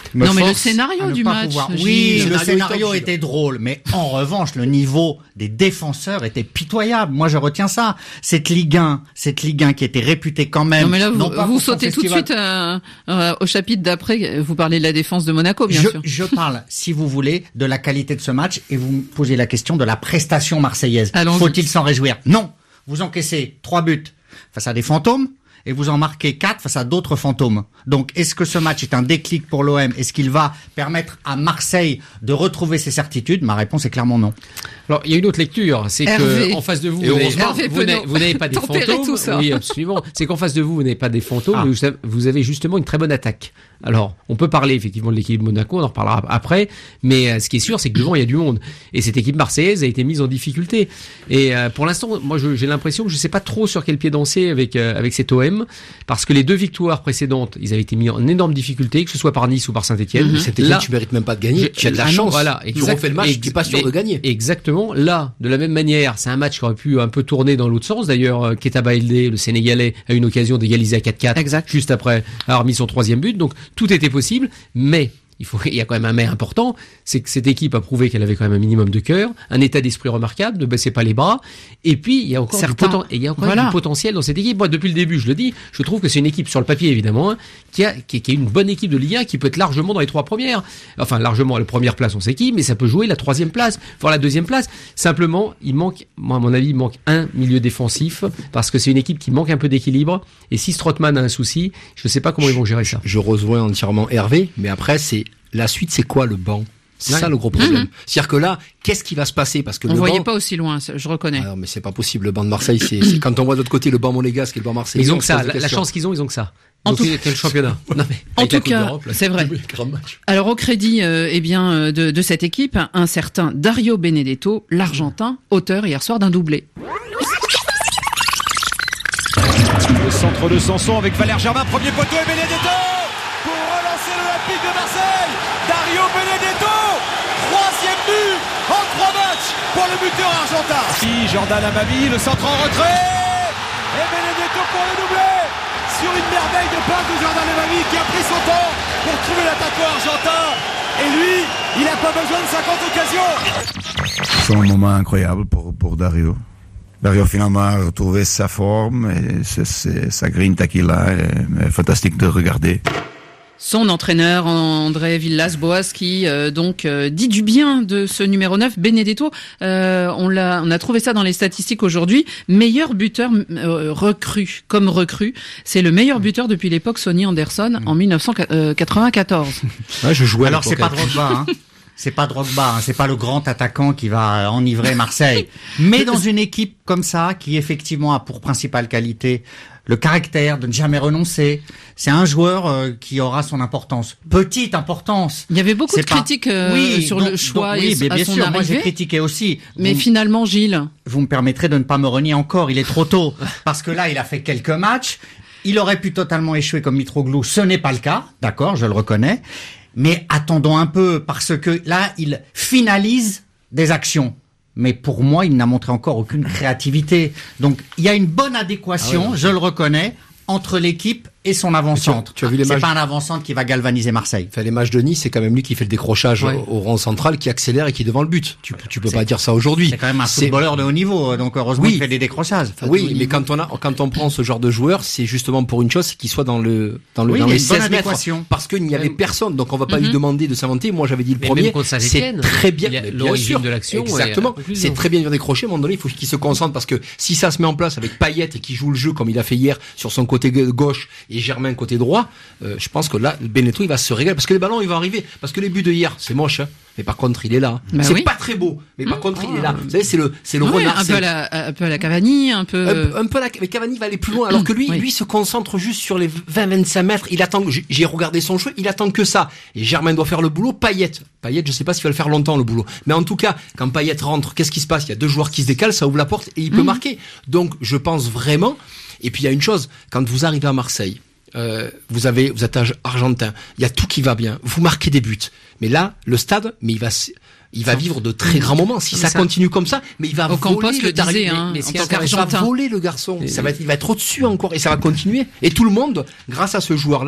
me non, mais le force scénario à ne du pas match. pouvoir- Gilles. Oui, le scénario scénario est était drôle, mais en revanche, le niveau des défenseurs était pitoyable. Moi, je retiens ça. Cette Ligue un, cette Ligue un qui était réputée quand même. Non, mais là, vous, non pas vous pour son sautez tout de festival. suite euh, euh, au chapitre d'après. Vous parlez de la défense de Monaco, bien je, sûr. je parle, si vous voulez, de la qualité de ce match et vous me posez la question de la prestation marseillaise. Allons-y. Faut-il s'en réjouir? Non. Vous encaissez trois buts face à des fantômes et vous en marquez quatre face à d'autres fantômes. Donc, est-ce que ce match est un déclic pour l'O M? Est-ce qu'il va permettre à Marseille de retrouver ses certitudes? Ma réponse est clairement non. Alors, il y a une autre lecture, c'est Hervé. que en face de vous, Et vous n'avez- heureusement. Hervé vous n'avez Penaud. vous n'avez pas des Tempérez fantômes. tout ça. Oui, absolument. C'est qu'en face de vous, vous n'avez pas des fantômes, Ah. mais vous avez- vous avez justement une très bonne attaque. Alors, on peut parler effectivement de l'équipe de Monaco, on en reparlera après, mais euh, ce qui est sûr, c'est que devant, il y a du monde. Et cette équipe marseillaise a été mise en difficulté. Et euh, pour l'instant, moi, je- j'ai l'impression que je sais pas trop sur quel pied danser avec euh, avec cet O M, parce que les deux victoires précédentes, ils avaient été mis en énorme difficulté, que ce soit par Nice ou par Saint-Etienne. Mais cette équipe, tu mérites même pas de gagner. Tu as de la Ah non, chance. voilà, tu exact- refais le match, tu n'es pas sûr ex- de gagner. Exactement. Là, de la même manière, c'est un match qui aurait pu un peu tourner dans l'autre sens. D'ailleurs, euh, Keita Baldé, le Sénégalais, a eu une occasion d'égaliser à quatre quatre. Exact. Juste après avoir mis son troisième but. Donc, tout était possible. Mais, il faut, il y a quand même un mais important, c'est que cette équipe a prouvé qu'elle avait quand même un minimum de cœur, un état d'esprit remarquable, ne baissez pas les bras. Et puis, il y a encore, du, Certains. poten- et il y a encore Voilà. du potentiel dans cette équipe. Moi, depuis le début, je le dis, je trouve que c'est une équipe sur le papier, évidemment, hein, qui, a, qui, est- qui est une bonne équipe de Ligue un, qui peut être largement dans les trois premières. Enfin, largement à la première place, on sait qui, mais ça peut jouer la troisième place, voire la deuxième place. Simplement, il manque, moi, à mon avis, il manque un milieu défensif, parce que c'est une équipe qui manque un peu d'équilibre. Et si Strootman a un souci, je ne sais pas comment ils vont gérer ça. Je rejoins entièrement Hervé, mais après, c'est la suite, c'est quoi le banc? C'est Ouais. ça le gros problème. Mhm. C'est-à-dire que là, qu'est-ce qui va se passer? Parce que On le voyait banc, pas aussi loin, ça, je reconnais. ah non, mais c'est pas possible. Le banc de Marseille, c'est c'est- quand on voit de l'autre côté le banc monégasque et le banc marseillais. Ils ont on que se ça. pose des La, la questions. chance qu'ils ont, ils ont que ça. En Donc, tout- quel championnat. Non, mais, En avec la tout Coupe cas, d'Europe, là, c'est vrai. Grand match. Alors au crédit euh, eh bien euh, de, de cette équipe, un certain Dario Benedetto, l'Argentin, auteur hier soir d'un doublé. Le centre de Sanson avec Valère Germain, premier poteau et Benedetto pour relancer l'Olympique de Marseille. Dario Benedetto, troisième but en trois matchs pour le buteur argentin. Si Jordan Amavi, le centre en retrait et Benedetto pour le doublé sur une merveille de passe de Jordan Amavi qui a pris son temps pour trouver l'attaquant argentin. Et lui, il n'a pas besoin de cinquante occasions. C'est un moment incroyable pour, pour Dario. Dario finalement a retrouvé sa forme et c'est, c'est, sa grinta qu'il a est, est fantastique de regarder. Son entraîneur André Villas-Boas qui euh, donc euh, dit du bien de ce numéro neuf Benedetto. Euh, on l'a, on a trouvé ça dans les statistiques aujourd'hui. Meilleur buteur euh, recru, comme recru, c'est le meilleur buteur depuis l'époque Sonny Anderson en dix-neuf cent quatre-vingt-quatorze. Ouais, je jouais. à Alors c'est l'époque pas avec- Drogba, hein. C'est pas Drogba, hein. C'est pas le grand attaquant qui va enivrer Marseille. Mais dans une équipe comme ça, qui effectivement a pour principale qualité le caractère de ne jamais renoncer, c'est un joueur euh, qui aura son importance. Petite importance. Il y avait beaucoup C'est de pas- critiques euh, Oui, sur donc- le choix donc, oui, et mais à bien son sûr, moi j'ai arrivée. critiqué aussi. Mais Vous- finalement, Gilles, vous me permettrez de ne pas me renier encore, il est trop tôt. Parce que là, il a fait quelques matchs. Il aurait pu totalement échouer comme Mitroglou. Ce n'est pas le cas. D'accord, je le reconnais. Mais attendons un peu, parce que là, il finalise des actions. Mais pour moi, il n'a montré encore aucune créativité. Donc, il y a une bonne adéquation, Ah ouais. je le reconnais, entre l'équipe et son avant-centre. Tu as vu les C'est matchs- pas un avant-centre qui va galvaniser Marseille. Enfin, les matchs de Nice, c'est quand même lui qui fait le décrochage Ouais. au, au rang central, qui accélère et qui est devant le but. Tu, tu peux pas dire ça aujourd'hui. C'est quand même un C'est- footballeur de haut niveau, donc heureusement Oui. qu'il fait des décrochages. Enfin, de haut Oui, mais niveau. quand on a, quand on prend ce genre de joueur, c'est justement pour une chose, c'est qu'il soit dans le, dans le, Oui, dans il y a les une bonne seize mètres. adéquation. Parce qu'il n'y avait Même- personne, donc on va pas Mhm. lui demander de s'inventer. Moi, j'avais dit le Mais premier. même contre C'est Saint-Étienne, très bien. il y a mais bien l'origine sûr. de l'action et Exactement. la conclusion. C'est très bien de décrocher. À un moment donné, il faut qu'il se concentre parce que si ça se met en place avec Payet et qui joue le jeu comme il a fait hier sur son côté gauche et Germain côté droit, euh, je pense que là, Benedetto, il va se régaler parce que les ballons, ils vont arriver. Parce que les buts de hier, c'est moche, hein. Mais par contre, il est là. Bah c'est oui. pas très beau, mais par contre, il est là. Vous savez, c'est le, c'est le Ouais, renard. un c'est- peu à la, un peu à la Cavani, un peu. un, un peu là, mais Cavani va aller plus loin, alors que lui, Oui. lui se concentre juste sur les vingt à vingt-cinq mètres. Il attend, j'ai- j'ai regardé son jeu, il attend que ça. Et Germain doit faire le boulot. Payet, Payet, je sais pas s'il va le faire longtemps le boulot, mais en tout cas, quand Payet rentre, qu'est-ce qui se passe? Il y a deux joueurs qui se décalent, ça ouvre la porte et il peut Mhm. marquer. Donc, je pense vraiment. Et puis il y a une chose, quand vous arrivez à Marseille. Euh, vous avez, vous êtes ag- argentin. Il y a tout qui va bien. Vous marquez des buts. Mais là, le stade, mais il va, s- il va vivre de très grands moments. Si Mais ça, ça- continue comme ça, mais il va Ocampos voler le Dario- disait, mais- hein, mais en c'est tant ça, il va qu'Argentin. voler le garçon. Ça va être, il va être au-dessus encore et ça va continuer. Et tout le monde, grâce à ce joueur-là,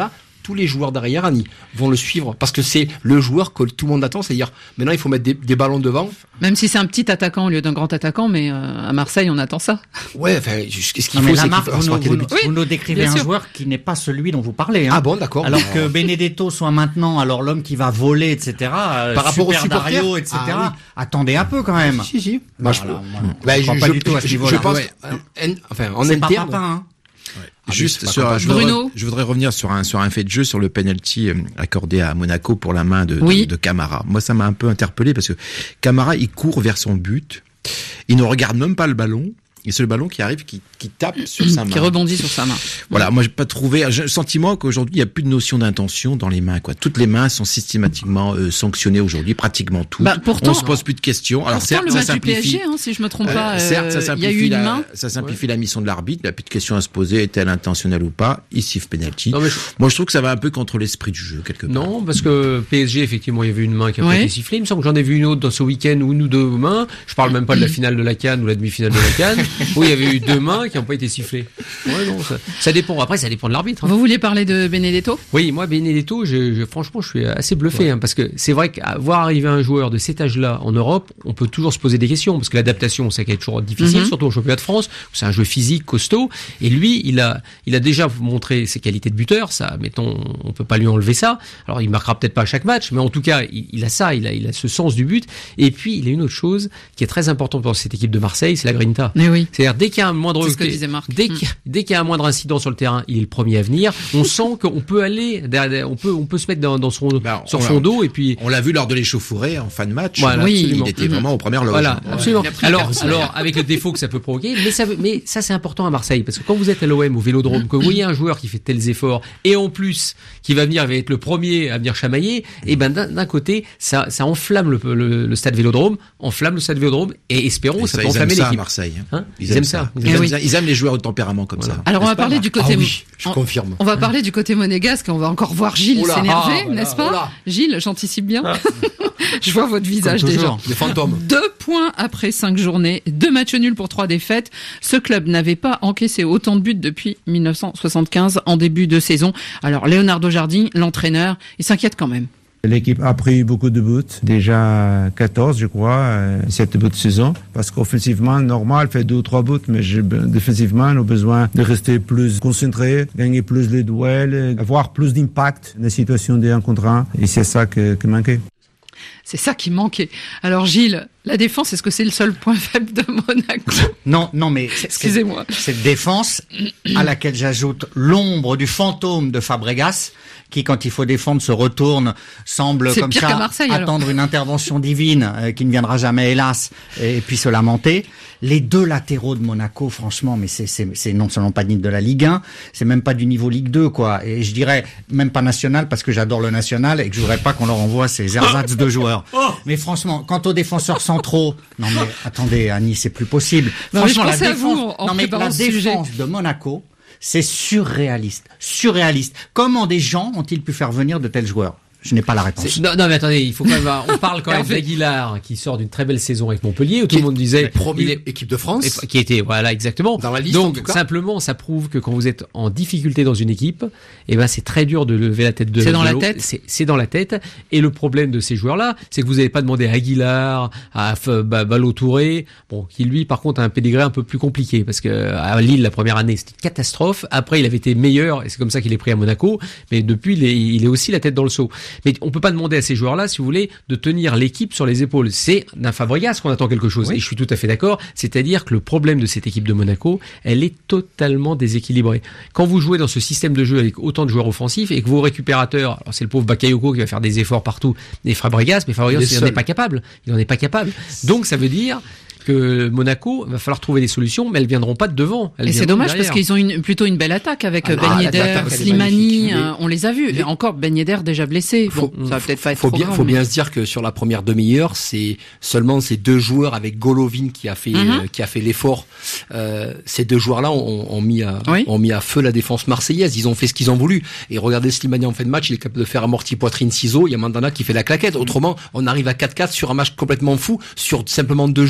tous les joueurs derrière, Annie, vont le suivre parce que c'est le joueur que tout le monde attend. C'est-à-dire, maintenant, il faut mettre des, des ballons devant. Même si c'est un petit attaquant au lieu d'un grand attaquant, mais euh, à Marseille, on attend ça. Ouais, enfin, ce qu'il non, faut, c'est marque, qu'il faut vous, nous, vous, oui, vous nous décrivez un sûr. joueur qui n'est pas celui dont vous parlez. Hein. Ah bon, d'accord. Alors que Benedetto soit maintenant, alors l'homme qui va voler, et cetera. Par rapport au supporter, Dario, et cetera. Ah, oui. Attendez un peu quand même. Si, si. Bah, je, voilà, bah, je, je, pas je, du tout à ce je, niveau-là. je pense, ouais. en, enfin, en c'est interne. Pas hein. Ouais. Ah, Juste sur, je voudrais, je voudrais revenir sur un sur un fait de jeu, sur le penalty accordé à Monaco pour la main de, oui. de, de Camara. Moi, ça m'a un peu interpellé parce que Camara, il court vers son but, il ne regarde même pas le ballon. Et c'est le ballon qui arrive, qui, qui tape sur sa main. Qui rebondit sur sa main. Voilà, moi j'ai pas trouvé, j'ai le sentiment qu'aujourd'hui il y a plus de notion d'intention dans les mains, quoi. Toutes les mains sont systématiquement euh, sanctionnées aujourd'hui, pratiquement toutes. Bah, pourtant, on se pose plus de questions. Alors certes, le ça match simplifie. Du P S G, hein, si je me trompe pas, euh, certes, ça simplifie, il y a eu une la, main. Ça simplifie ouais. la mission de l'arbitre. Il n'y a plus de questions à se poser. Est-elle intentionnelle ou pas? Il siffle penalty. Non, mais je... Moi je trouve que ça va un peu contre l'esprit du jeu quelque part. Non, parce que P S G effectivement il y avait une main qui a ouais. pas été sifflée. Il me semble que j'en ai vu une autre dans ce week-end ou une ou deux mains. Je parle même pas de la finale de la CAN ou la demi-finale de la CAN où il y avait eu deux mains qui n'ont pas été sifflées. Ouais, non, ça, ça dépend. Après, ça dépend de l'arbitre. Hein. Vous vouliez parler de Benedetto ? Oui, moi, Benedetto, je, je, franchement, je suis assez bluffé, ouais. hein, parce que c'est vrai qu'à voir arriver un joueur de cet âge-là en Europe, on peut toujours se poser des questions, parce que l'adaptation, c'est qu'elle est toujours difficile, mm-hmm. surtout au championnat de France, où c'est un jeu physique, costaud, et lui, il a, il a déjà montré ses qualités de buteur, ça, mettons, on peut pas lui enlever ça. Alors, il marquera peut-être pas à chaque match, mais en tout cas, il, il a ça, il a, il a ce sens du but, et puis, il a une autre chose qui est très importante pour cette équipe de Marseille, c'est la grinta. Mais oui. C'est-à-dire, dès qu'il y a un moindre, c'est ce que disait Marc. Dès qu'il Dès qu'il y a un moindre incident sur le terrain, il est le premier à venir. On sent qu'on peut aller, derrière, on peut, on peut se mettre dans, dans son, ben, sur son dos et puis. On l'a vu lors de l'échauffourée en fin de match. Voilà, oui, absolument. il était vraiment mmh. aux premières loges. Voilà, ouais. absolument. Alors, alors, avec le défaut que ça peut provoquer, mais ça, mais ça c'est important à Marseille parce que quand vous êtes à l'O M au Vélodrome, que vous voyez un joueur qui fait tels efforts et en plus qui va venir, il va être le premier à venir chamailler, et ben d'un, d'un côté, ça, ça enflamme le, le, le stade Vélodrome, enflamme le stade Vélodrome et espérons et ça, ça peut enflammer l'équipe. À Marseille. Hein ils, ils aiment ça. Ils aiment, oui. ça. Ils aiment les joueurs de tempérament comme voilà. ça. Alors on va parler du côté. Ah oui, je on, confirme. On va parler du côté monégasque et on va encore voir Gilles Oula, s'énerver, ah, voilà, n'est-ce pas voilà. Gilles, j'anticipe bien. Ah. Je vois votre visage déjà. Des fantômes. Deux points après cinq journées, deux matchs nuls pour trois défaites. Ce club n'avait pas encaissé autant de buts depuis dix-neuf cent soixante-quinze en début de saison. Alors Leonardo Jardim, l'entraîneur, il s'inquiète quand même. L'équipe a pris beaucoup de buts, déjà quatorze je crois, cette buts de saison, parce qu'offensivement, normal, fait deux ou trois buts, mais je, défensivement, on a besoin de rester plus concentré, gagner plus les duels, avoir plus d'impact dans les situations de un contre un, et c'est ça que, qui manquait. C'est ça qui manquait. Alors Gilles, la défense, est-ce que c'est le seul point faible de Monaco ? Non, non, mais excusez-moi. Cette défense à laquelle j'ajoute l'ombre du fantôme de Fabregas, qui, quand il faut défendre, se retourne, semble c'est comme ça Marseille, attendre alors. une intervention divine euh, qui ne viendra jamais, hélas, et, et puis se lamenter. Les deux latéraux de Monaco, franchement, mais c'est, c'est, c'est non seulement pas digne de la Ligue un, c'est même pas du niveau Ligue deux, quoi. Et je dirais même pas national, parce que j'adore le national et que je voudrais pas qu'on leur envoie ces ersatz de joueurs. Mais franchement, quant aux défenseurs centraux, non mais attendez, Annie, c'est plus possible. Non, franchement, la défense, vous, en, en non mais la défense de Monaco, c'est surréaliste, surréaliste. Comment des gens ont-ils pu faire venir de tels joueurs ? Je n'ai pas la réponse. Non, non, mais attendez, il faut quand même, on parle quand même d'Aguilar, qui sort d'une très belle saison avec Montpellier, où tout le monde disait, il est équipe de France, qui était, voilà, exactement. Dans la liste, donc, simplement, ça prouve que quand vous êtes en difficulté dans une équipe, eh ben, c'est très dur de lever la tête de C'est dans de la tête. C'est, c'est dans la tête. Et le problème de ces joueurs-là, c'est que vous n'avez pas demandé à Aguilar, à Balo Touré, bon, qui lui, par contre, a un pédigré un peu plus compliqué, parce que à Lille, la première année, c'était une catastrophe. Après, il avait été meilleur, et c'est comme ça qu'il est pris à Monaco. Mais depuis, il est, il est aussi la tête dans le seau. Mais on peut pas demander à ces joueurs-là, si vous voulez, de tenir l'équipe sur les épaules. C'est d'un Fabregas qu'on attend quelque chose. Oui. Et je suis tout à fait d'accord. C'est-à-dire que le problème de cette équipe de Monaco, elle est totalement déséquilibrée. Quand vous jouez dans ce système de jeu avec autant de joueurs offensifs et que vos récupérateurs, alors c'est le pauvre Bakayoko qui va faire des efforts partout, et Fabregas, mais Fabregas, il n'en est pas capable. Il n'en est pas capable. Donc ça veut dire que Monaco va falloir trouver des solutions, mais elles viendront pas de devant. Elles et c'est dommage derrière. parce qu'ils ont une, plutôt une belle attaque avec ah, Ben Yedder, Slimani, euh, on les a vus. Et encore Ben Yedder déjà blessé. Faut, bon, ça va peut-être pas être faut trop bien, grave, faut mais... bien se dire que sur la première demi-heure, c'est seulement ces deux joueurs avec Golovin qui a fait, mm-hmm. euh, qui a fait l'effort. Euh, ces deux joueurs-là ont, ont mis à, oui. ont mis à feu la défense marseillaise. Ils ont fait ce qu'ils ont voulu. Et regardez Slimani en fin de match, il est capable de faire amorti poitrine ciseaux. Il y a Mandanda qui fait la claquette. Autrement, on arrive à quatre quatre sur un match complètement fou, sur simplement deux joueurs.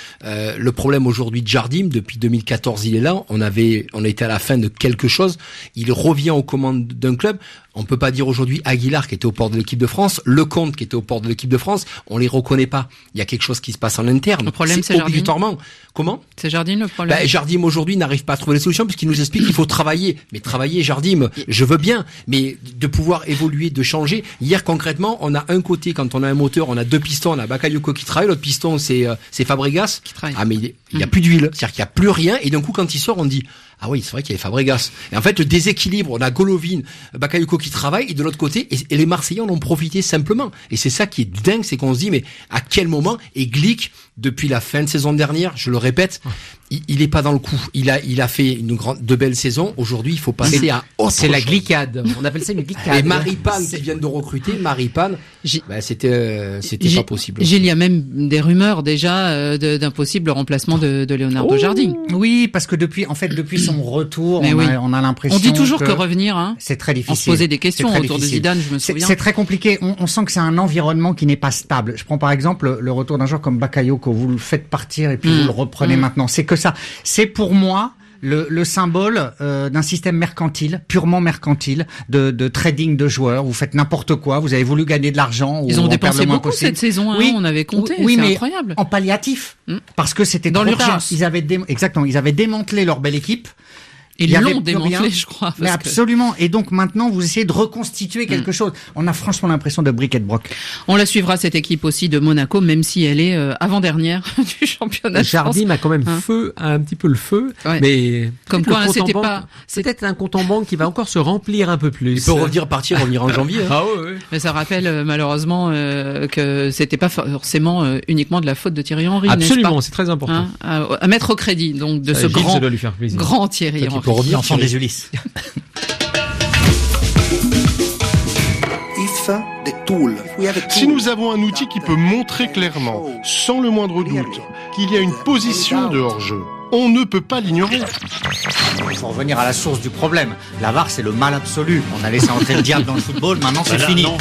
Euh, le problème aujourd'hui de Jardim, depuis deux mille quatorze, il est là. On avait, on a été à la fin de quelque chose. Il revient aux commandes d'un club. On peut pas dire aujourd'hui Aguilar qui était au port de l'équipe de France, Lecomte qui était au port de l'équipe de France, on les reconnaît pas. Il y a quelque chose qui se passe en interne. Le problème, c'est, c'est obligatoirement. Jardim. Comment? C'est Jardim le problème. Ben, Jardim aujourd'hui n'arrive pas à trouver les solutions puisqu'il nous explique qu'il faut travailler. Mais travailler, Jardim, je veux bien, mais de pouvoir évoluer, de changer. Hier concrètement, on a un côté quand on a un moteur, on a deux pistons, on a Bakayoko qui travaille, l'autre piston c'est euh, c'est Fabregas qui travaille. Ah mais il y a mmh. plus d'huile, c'est-à-dire qu'il y a plus rien et d'un coup quand il sort on dit ah oui, c'est vrai qu'il y avait Fabregas. Et en fait, le déséquilibre, on a Golovin, Bakayoko qui travaille, et de l'autre côté, et, et les Marseillais en ont profité simplement. Et c'est ça qui est dingue, c'est qu'on se dit, mais à quel moment, et Glick, depuis la fin de saison dernière, je le répète, il, il est pas dans le coup. Il a, il a fait une grande, de belles saisons. Aujourd'hui, il faut passer c'est, à autre C'est chose. La glicade. On appelle ça une glicade. Et Maripane, qui viennent de recruter, Maripane, bah, c'était, euh, c'était J'ai, pas possible. Gilles, il y a même des rumeurs déjà euh, de, d'un possible remplacement de, de Leonardo oh. Jardim. Oui, parce que depuis, en fait, depuis son retour, on, oui. a, on a l'impression. On dit toujours que, que revenir, hein. C'est très difficile. On se posait des questions autour difficile. de Zidane, je me c'est, souviens. C'est très compliqué. On, on sent que c'est un environnement qui n'est pas stable. Je prends par exemple le retour d'un joueur comme Bakayoko. Vous le faites partir et puis mmh. vous le reprenez mmh. maintenant. C'est que ça. C'est pour moi le, le symbole euh, d'un système mercantile, purement mercantile, de, de trading de joueurs. Vous faites n'importe quoi. Vous avez voulu gagner de l'argent. Ils ou ont dépensé le moins beaucoup possible. cette saison. Hein, oui, on avait compté. Oui, c'est mais incroyable. En palliatif, mmh. parce que c'était dans trop l'urgence. Tard. Ils avaient dé... exactement. Ils avaient démantelé leur belle équipe. Ils l'ont démantelé, je crois. Mais absolument. Que... Et donc maintenant, vous essayez de reconstituer quelque mmh. chose. On a franchement l'impression de bric et de broc. On la suivra, cette équipe aussi de Monaco, même si elle est euh, avant-dernière du championnat. Jardim a quand même hein feu, un petit peu le feu, ouais. mais comme quoi, hein, c'était banque, pas. C'est peut-être un compte en banque qui va encore se remplir un peu plus. Il peut revenir partir, revenir en janvier. Hein. Ah ouais, ouais. Mais ça rappelle euh, malheureusement euh, que c'était pas forcément euh, uniquement de la faute de Thierry Henry. Absolument, n'est-ce pas c'est très important. Hein, à, à mettre au crédit donc de ça, ce Gilles, grand, ça doit lui faire plaisir. grand Thierry Henry. L'enfant des Ulysses. Si nous avons un outil qui peut montrer clairement, sans le moindre doute, qu'il y a une position de hors-jeu, on ne peut pas l'ignorer. Il faut revenir à la source du problème. La V A R, c'est le mal absolu. On a laissé entrer le diable dans le football, maintenant c'est bah là, fini. Non.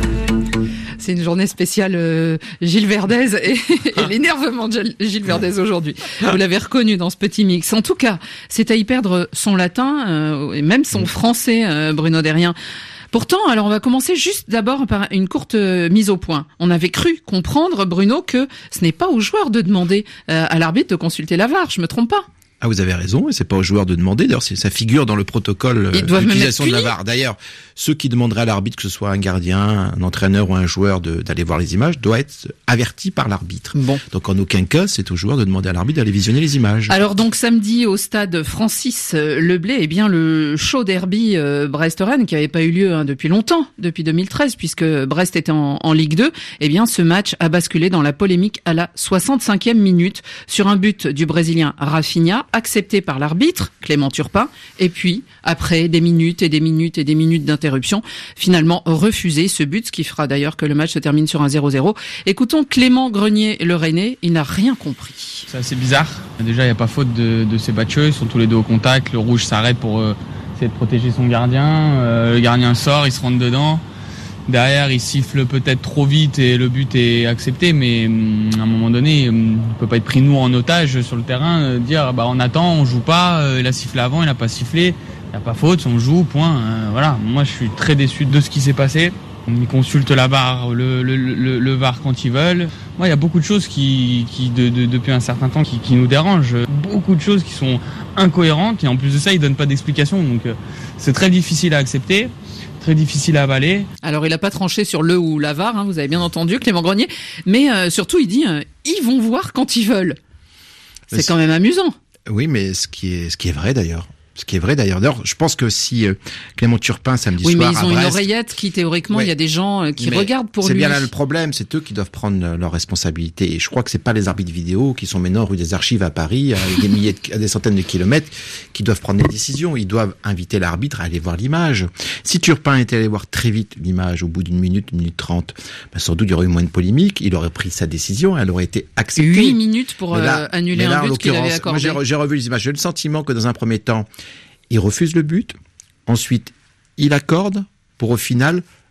C'est une journée spéciale euh, Gilles Verdez et, et l'énervement de Gilles Verdez aujourd'hui. Vous l'avez reconnu dans ce petit mix. En tout cas, c'est à y perdre son latin euh, et même son français, euh, Bruno Derrien. Pourtant, alors on va commencer juste d'abord par une courte euh, mise au point. On avait cru comprendre, Bruno, que ce n'est pas aux joueurs de demander euh, à l'arbitre de consulter la V A R. Je me trompe pas? Ah, vous avez raison, et c'est pas aux joueurs de demander. D'ailleurs, ça figure dans le protocole d'utilisation de la V A R. D'ailleurs, ceux qui demanderaient à l'arbitre, que ce soit un gardien, un entraîneur ou un joueur, de, d'aller voir les images, doivent être avertis par l'arbitre. Bon. Donc, en aucun cas, c'est aux joueurs de demander à l'arbitre d'aller visionner les images. Alors, donc, samedi, au stade Francis Leblay, eh bien, le show derby euh, Brest-Rennes, qui n'avait pas eu lieu hein, depuis longtemps, depuis deux mille treize, puisque Brest était en, en Ligue deux, eh bien, ce match a basculé dans la polémique à la soixante-cinquième minute sur un but du Brésilien Rafinha, accepté par l'arbitre, Clément Turpin, et puis, après des minutes et des minutes et des minutes d'interruption, finalement refusé ce but, ce qui fera d'ailleurs que le match se termine sur un zéro zéro. Écoutons Clément Grenier, le Rennais, il n'a rien compris. C'est assez bizarre. Déjà, il n'y a pas faute de, de ces batcheux, ils sont tous les deux au contact, le rouge s'arrête pour euh, essayer de protéger son gardien, euh, le gardien sort, il se rentre dedans. Derrière, il siffle peut-être trop vite et le but est accepté, mais hum, à un moment donné, hum, on peut pas être pris nous en otage sur le terrain, euh, dire bah on attend, on joue pas, euh, il a sifflé avant, il a pas sifflé, il n'y a pas faute, on joue, point. Euh, voilà, moi je suis très déçu de ce qui s'est passé. Ils consultent la V A R, le, le, le, le V A R quand ils veulent. Moi, il y a beaucoup de choses qui, qui de, de, depuis un certain temps, qui, qui nous dérangent. Beaucoup de choses qui sont incohérentes et en plus de ça, ils donnent pas d'explication. Donc, euh, c'est très difficile à accepter. Très difficile à avaler. Alors, il n'a pas tranché sur le ou la V A R, hein, vous avez bien entendu, Clément Grenier. Mais euh, surtout, il dit, euh, ils vont voir quand ils veulent. C'est, c'est quand même amusant. Oui, mais ce qui est, ce qui est vrai d'ailleurs. Ce qui est vrai d'ailleurs. D'ailleurs, je pense que si euh, Clément Turpin samedi oui, soir mais ils ont à Brest, une oreillette qui théoriquement il ouais. y a des gens euh, qui mais regardent pour c'est lui. C'est bien là le problème, c'est eux qui doivent prendre leurs responsabilités. Et je crois que c'est pas les arbitres vidéo qui sont maintenant rue des Archives à Paris, à des milliers, de, à des centaines de kilomètres, qui doivent prendre des décisions. Ils doivent inviter l'arbitre à aller voir l'image. Si Turpin était allé voir très vite l'image au bout d'une minute, une minute trente, ben sans doute il y aurait eu moins de polémique. Il aurait pris sa décision, elle aurait été acceptée. Huit minutes pour là, euh, annuler là, un but qu'il avait accordé. Moi, j'ai, j'ai revu les images. J'ai le sentiment que dans un premier temps, il refuse le but, ensuite il accorde pour au final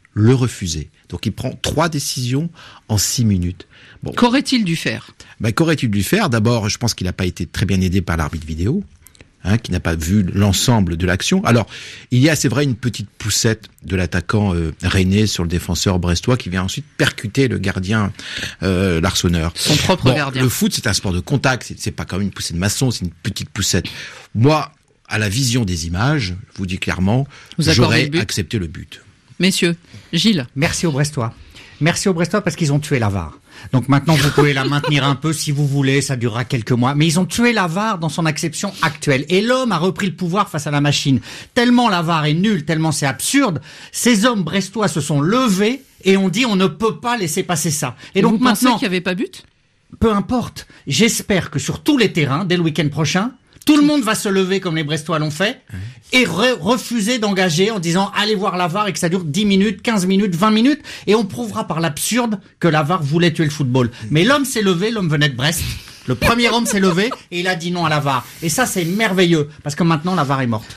le refuser. Donc il prend trois décisions en six minutes. Bon. Qu'aurait-il dû faire? Ben, qu'aurait-il dû faire? D'abord, je pense qu'il n'a pas été très bien aidé par l'arbitre vidéo, hein, qui n'a pas vu l'ensemble de l'action. Alors, il y a, c'est vrai, une petite poussette de l'attaquant euh, rennais sur le défenseur brestois qui vient ensuite percuter le gardien euh, Larsonneur. Son propre bon, gardien. Le foot, c'est un sport de contact, c'est, c'est pas comme une poussée de maçon, c'est une petite poussette. Moi, à la vision des images, je vous dis clairement, vous j'aurais le accepté le but. Messieurs, Gilles. Merci aux Brestois. Merci aux Brestois parce qu'ils ont tué la V A R. Donc maintenant, vous pouvez la maintenir un peu si vous voulez, ça durera quelques mois. Mais ils ont tué la V A R dans son acception actuelle. Et l'homme a repris le pouvoir face à la machine. Tellement la V A R est nulle, tellement c'est absurde, ces hommes brestois se sont levés et ont dit on ne peut pas laisser passer ça. Et, et donc vous maintenant, pensez qu'il n'y avait pas but? Peu importe. J'espère que sur tous les terrains, dès le week-end prochain, tout le monde va se lever comme les Brestois l'ont fait et re- refuser d'engager en disant allez voir la V A R et que ça dure dix minutes, quinze minutes, vingt minutes et on prouvera par l'absurde que la V A R voulait tuer le football. Mais l'homme s'est levé, l'homme venait de Brest. Le premier homme s'est levé et il a dit non à la V A R. Et ça, c'est merveilleux parce que maintenant, la V A R est morte.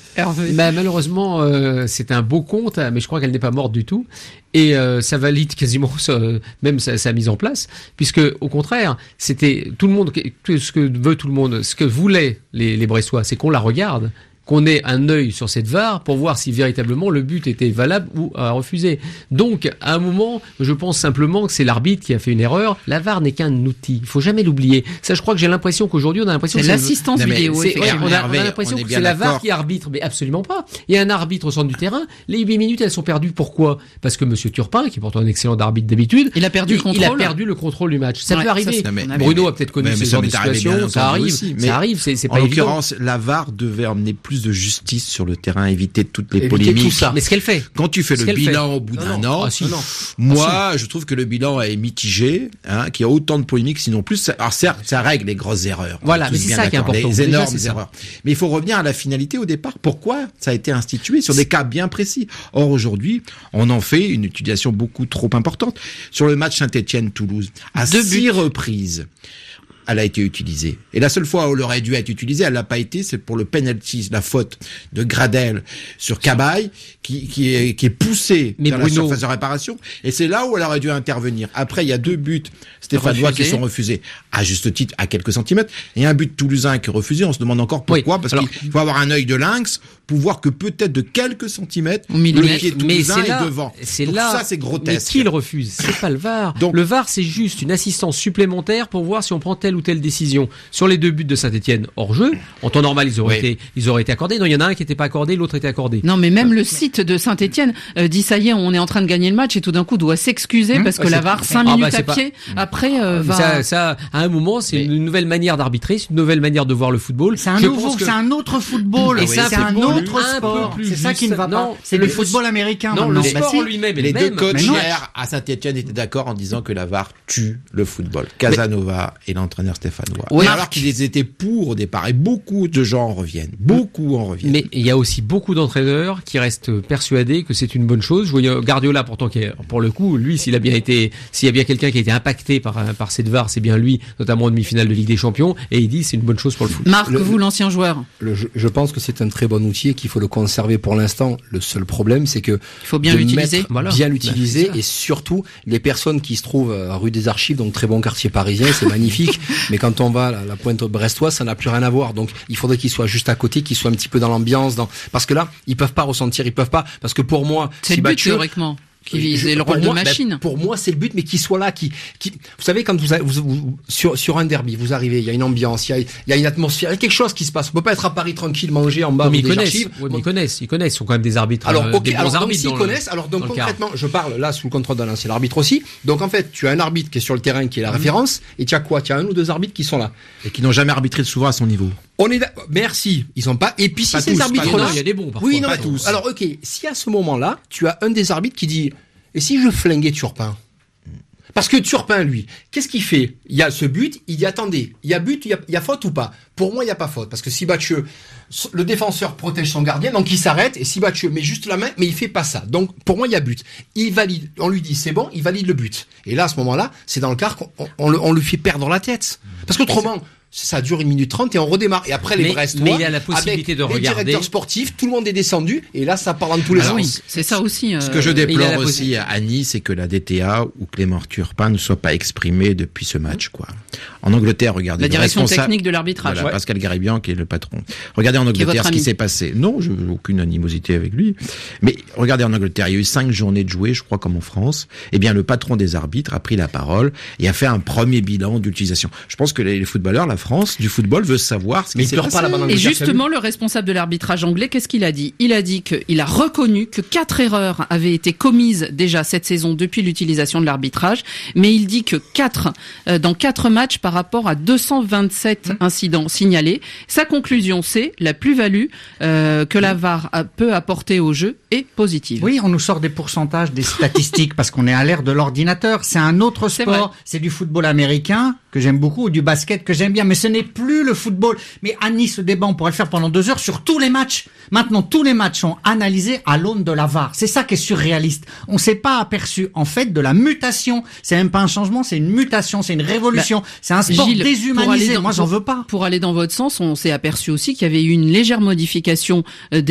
Bah, malheureusement, euh, c'est un beau conte, mais je crois qu'elle n'est pas morte du tout. Et euh, ça valide quasiment euh, même sa, sa mise en place, puisque au contraire, c'était tout le monde, ce que veut tout le monde, ce que voulaient les, les Bressois, c'est qu'on la regarde, qu'on ait un œil sur cette V A R pour voir si véritablement le but était valable ou à refuser. Donc, à un moment, je pense simplement que c'est l'arbitre qui a fait une erreur. La V A R n'est qu'un outil. Il faut jamais l'oublier. Ça, je crois que j'ai l'impression qu'aujourd'hui, on a l'impression c'est que l'assistance c'est vidéo. C'est, on, a, on a l'impression on que c'est la V A R qui arbitre, mais absolument pas. Il y a un arbitre au centre du terrain. Les huit minutes, elles sont perdues. Pourquoi? Parce que Monsieur Turpin, qui est pourtant un excellent arbitre d'habitude, il a perdu il, le contrôle. Il a perdu le contrôle du match. Ça ouais, peut arriver. Ça, mais, Bruno a peut-être connu ce genre de situation. Ça arrive. Aussi, ça arrive. C'est, c'est pas en évident. l'occurrence, la V A R devait emmener plus de justice sur le terrain, éviter toutes les éviter polémiques. Tout ça. Mais ce qu'elle fait. Quand tu fais ce le bilan fait. au bout non, d'un non. an, Ah, si. non. moi, ah, si. je trouve que le bilan est mitigé, hein, qu'il y a autant de polémiques, sinon plus. Alors certes, ça règle les grosses erreurs. Voilà, mais c'est ça qui est important. Les énormes Déjà, erreurs. Mais il faut revenir à la finalité au départ. Pourquoi ça a été institué sur des cas bien précis? Or aujourd'hui, on en fait une utilisation beaucoup trop importante. Sur le match Saint-Étienne-Toulouse, à Deux six buts. reprises, elle a été utilisée. Et la seule fois où elle aurait dû être utilisée, elle l'a pas été, c'est pour le penalty, la faute de Gradel sur Cabaye, qui, qui est, qui est poussée Mais dans Bruno... la surface de réparation. Et c'est là où elle aurait dû intervenir. Après, il y a deux buts stéphanois qui sont refusés, à juste titre, à quelques centimètres. Et un but toulousain qui est refusé. On se demande encore pourquoi, oui. parce Alors, qu'il faut avoir un œil de lynx pour voir que peut-être de quelques centimètres, le pied toulousain est devant. C'est Donc là, ça, c'est grotesque. Mais qui le refuse? C'est pas le V A R. Donc, le V A R, c'est juste une assistance supplémentaire pour voir si on prend telle ou telle décision. Sur les deux buts de Saint-Étienne hors jeu, en temps normal, ils auraient oui. été, ils auraient été accordés. Non, il y en a un qui n'était pas accordé, l'autre était accordé. Non, mais même le site de Saint-Étienne euh, dit ça y est, on est en train de gagner le match et tout d'un coup doit s'excuser mmh. parce que ah, la V A R cinq ah, minutes bah, à pas... pied après euh, va. Ça, ça, à un moment, c'est mais... une nouvelle manière d'arbitrer, c'est une nouvelle manière de voir le football. C'est un nouveau, que... c'est un autre football. Et oui, ça, c'est un autre sport. C'est ça qui ne va pas. C'est le football américain. Non, le sport en lui-même. Les deux coachs hier à Saint-Étienne étaient d'accord en disant que la V A R tue le football. Casanova et l'entraîneur stéphanois. Oui, alors qu'ils étaient pour au départ et beaucoup de gens en reviennent. Beaucoup en reviennent. Mais il y a aussi beaucoup d'entraîneurs qui restent persuadés que c'est une bonne chose. Je voyais Guardiola pourtant qui est, pour le coup, lui, s'il a bien été, s'il y a bien quelqu'un qui a été impacté par par cette V A R, c'est bien lui, notamment en demi-finale de Ligue des Champions, et il dit c'est une bonne chose pour le foot. Marc, le, vous l'ancien joueur. Le, je, je pense que c'est un très bon outil et qu'il faut le conserver pour l'instant. Le seul problème, c'est que il faut bien l'utiliser, voilà. bien l'utiliser bah, et surtout les personnes qui se trouvent à rue des Archives, donc très bon quartier parisien, c'est magnifique. Mais quand on va à la pointe brestoise, ça n'a plus rien à voir. Donc il faudrait qu'ils soient juste à côté, qu'ils soient un petit peu dans l'ambiance, dans parce que là ils peuvent pas ressentir, ils peuvent pas parce que pour moi, c'est si le but Mathieu, théoriquement. Qui visait le rôle moi, de machine. Ben, pour moi, c'est le but, mais qu'il soit là, qui, qui, vous savez, quand vous, vous, vous sur, sur un derby, vous arrivez, il y a une ambiance, il y a, il y a une atmosphère, il y a quelque chose qui se passe. On peut pas être à Paris tranquille, manger en bas. Mais ils connaissent, archives. Ouais, mais ils connaissent, ils connaissent, ils sont quand même des arbitres. Alors, euh, ok, des bons alors, arbitres donc, s'ils connaissent, le, alors, donc, concrètement, je parle là sous le contrôle d'un ancien arbitre aussi. Donc, en fait, tu as un arbitre qui est sur le terrain, qui est la mmh. référence, et tu as quoi? Tu as un ou deux arbitres qui sont là. Et qui n'ont jamais arbitré souvent à son niveau. On est, merci. Ils sont pas, et puis si ces arbitres-là. Il y a des bons, parfois. Oui, non, mais tous. Alors, ok, si à ce moment-là, tu as un des arbitres qui dit, et si je flinguais Turpin? Parce que Turpin, lui, qu'est-ce qu'il fait? Il y a ce but, il dit attendez, il y a but, il y a, il y a faute ou pas? Pour moi, il n'y a pas faute. Parce que Sibacheux, le défenseur protège son gardien, donc il s'arrête, et Sibacheux met juste la main, mais il fait pas ça. Donc, pour moi, il y a but. Il valide, on lui dit c'est bon, il valide le but. Et là, à ce moment-là, c'est dans le cas qu'on on, on, on lui fait perdre la tête. Parce qu'autrement, ça dure une minute trente et on redémarre. Et après, les mais, Brestois, mais il a la possibilité avec de regarder. Les directeurs sportifs, tout le monde est descendu, et là, ça part dans tous les ah sens. Oui, c'est ça aussi. Euh, Ce que je déplore aussi à Nice, c'est que la D T A ou Clément Turpin ne soit pas exprimé depuis ce match, quoi. En Angleterre, regardez. La direction technique de l'arbitrage. Voilà, ouais. Pascal Garibian, qui est le patron. Regardez en Angleterre ce qui s'est passé. Non, je n'ai aucune animosité avec lui. Mais regardez en Angleterre, il y a eu cinq journées de jouer, je crois, comme en France. Eh bien, le patron des arbitres a pris la parole et a fait un premier bilan d'utilisation. Je pense que les footballeurs, la France, du football, veut savoir ce qui s'est passé. Pas la et justement, le responsable de l'arbitrage anglais, qu'est-ce qu'il a dit? Il a dit qu'il a reconnu que quatre erreurs avaient été commises déjà cette saison depuis l'utilisation de l'arbitrage, mais il dit que quatre, euh, dans quatre matchs par rapport à deux cent vingt-sept mmh. incidents signalés. Sa conclusion, c'est la plus-value euh, que la V A R a, peut apporter au jeu est positive. Oui, on nous sort des pourcentages, des statistiques, parce qu'on est à l'ère de l'ordinateur. C'est un autre sport. C'est, c'est du football américain, que j'aime beaucoup, ou du basket, que j'aime bien, mais ce n'est plus le football. Mais à Nice, ce débat, on pourrait le faire pendant deux heures sur tous les matchs. Maintenant, tous les matchs sont analysés à l'aune de la V A R. C'est ça qui est surréaliste. On s'est pas aperçu, en fait, de la mutation. C'est même pas un changement, c'est une mutation, c'est une révolution. Bah, c'est un sport Gilles, déshumanisé. Dans, Moi, j'en veux pas. Pour aller dans votre sens, on s'est aperçu aussi qu'il y avait eu une légère modification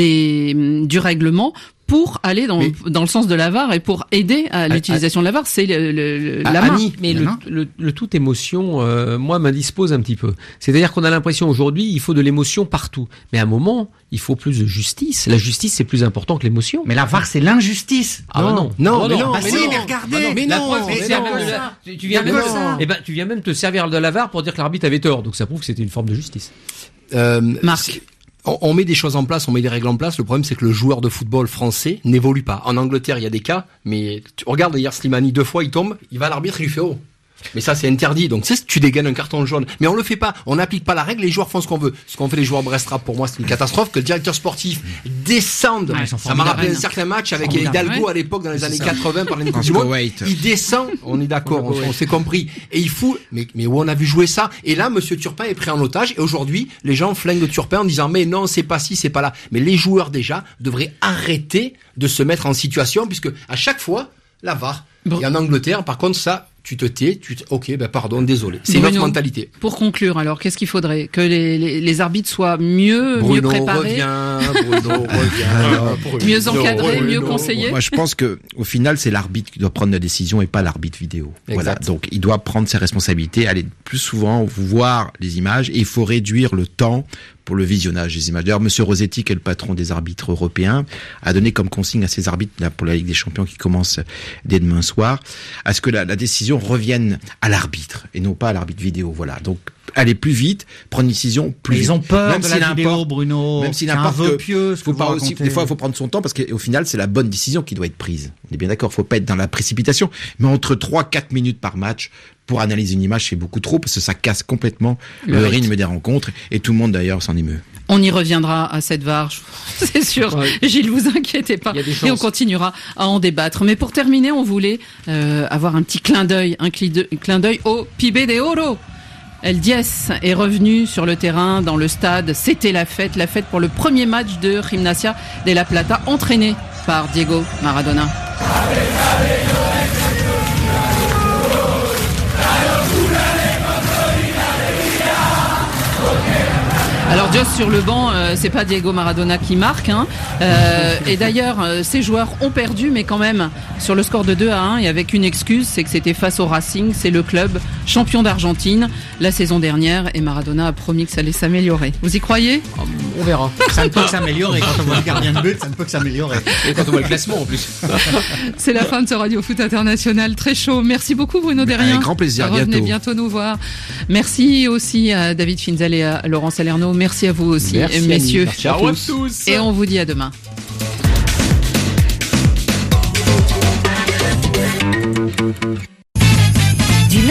des, du règlement pour aller dans, mais, dans le sens de la V A R et pour aider à, à l'utilisation à, de la V A R, c'est le, le, à, la main. Annie, mais le, le, le tout émotion, euh, moi, m'indispose un petit peu. C'est-à-dire qu'on a l'impression aujourd'hui, il faut de l'émotion partout. Mais à un moment, il faut plus de justice. La justice, c'est plus important que l'émotion. Mais la V A R, c'est l'injustice. Ah non, non, non, non, mais non, non, bah mais, si, non, mais regardez, bah non, mais la non, preuve, mais c'est non, que ça. ça. Tu viens même, eh ben, tu viens même te servir de la V A R pour dire que l'arbitre avait tort. Donc ça prouve que c'était une forme de justice. Euh, Marc. On met des choses en place, on met des règles en place. Le problème, c'est que le joueur de football français n'évolue pas. En Angleterre, il y a des cas, mais tu regardes hier Slimani, deux fois, il tombe, il va à l'arbitre, il lui fait oh. Mais ça, c'est interdit. Donc, tu sais, tu dégaines un carton jaune. Mais on le fait pas. On n'applique pas la règle. Les joueurs font ce qu'on veut. Ce qu'ont fait les joueurs Brest-Rap, pour moi, c'est une catastrophe. Que le directeur sportif descende. Ouais, ça m'a rappelé un certain match avec Hidalgo ouais. à l'époque, dans les années quatre-vingts, par l'année du monde. Il descend. On est d'accord. on, on s'est compris. Et il fout. Mais, mais où on a vu jouer ça? Et là, Monsieur Turpin est pris en otage. Et aujourd'hui, les gens flinguent Turpin en disant, mais non, c'est pas ci, c'est pas là. Mais les joueurs, déjà, devraient arrêter de se mettre en situation, puisque à chaque fois, la V A R. Bon. Et en Angleterre, par contre, ça, tu te tais, tu te... ok, ben pardon, désolé. C'est Bruno, notre mentalité. Pour conclure, alors, qu'est-ce qu'il faudrait? Que les, les, les arbitres soient mieux, Bruno mieux préparés, revient, Bruno revient, mieux encadrés, mieux conseillés. Moi, je pense que au final, c'est l'arbitre qui doit prendre la décision et pas l'arbitre vidéo. Exact. Voilà. Donc, il doit prendre ses responsabilités, aller plus souvent voir les images, et il faut réduire le temps pour le visionnage des images. D'ailleurs, Monsieur Rossetti, qui est le patron des arbitres européens, a donné comme consigne à ses arbitres, là, pour la Ligue des Champions qui commence dès demain soir, à ce que la, la décision revienne à l'arbitre et non pas à l'arbitre vidéo. Voilà. Donc, aller plus vite, prendre une décision plus Mais vite. Ils ont peur même de si la vidéo, Bruno. Même si c'est n'importe un vœu pieux, ce faut que pas vous aussi, racontez. des fois, il faut prendre son temps parce qu'au final, c'est la bonne décision qui doit être prise. On est bien d'accord. Faut pas être dans la précipitation. Mais entre trois, quatre minutes par match, pour analyser une image, c'est beaucoup trop parce que ça casse complètement le, le rythme des rencontres et tout le monde d'ailleurs s'en émeut. On y reviendra à cette V A R, c'est sûr. Ouais. Gilles, vous inquiétez pas. Et on continuera à en débattre. Mais pour terminer, on voulait euh, avoir un petit clin d'œil, un clin d'œil au Pibe de Oro. El Diez est revenu sur le terrain, dans le stade. C'était la fête, la fête pour le premier match de Gimnasia de La Plata, entraîné par Diego Maradona. Allez, allez, Alors Dios sur le banc, euh, c'est pas Diego Maradona qui marque, hein. euh, et d'ailleurs euh, ces joueurs ont perdu, mais quand même sur le score de deux à un, et avec une excuse, c'est que c'était face au Racing, c'est le club champion d'Argentine la saison dernière, et Maradona a promis que ça allait s'améliorer. Vous y croyez? On verra. Ça ne peut que s'améliorer quand on voit le gardien de but, ça ne peut que s'améliorer. Et quand on voit le classement en plus. C'est la fin de ce Radio Foot International, très chaud. Merci beaucoup Bruno Derrien. Avec grand plaisir. Revenez bientôt. bientôt nous voir. Merci aussi à David Finzel et à Laurent Salerno. Merci à vous aussi, Merci messieurs. Merci à tous. tous. Et on vous dit à demain.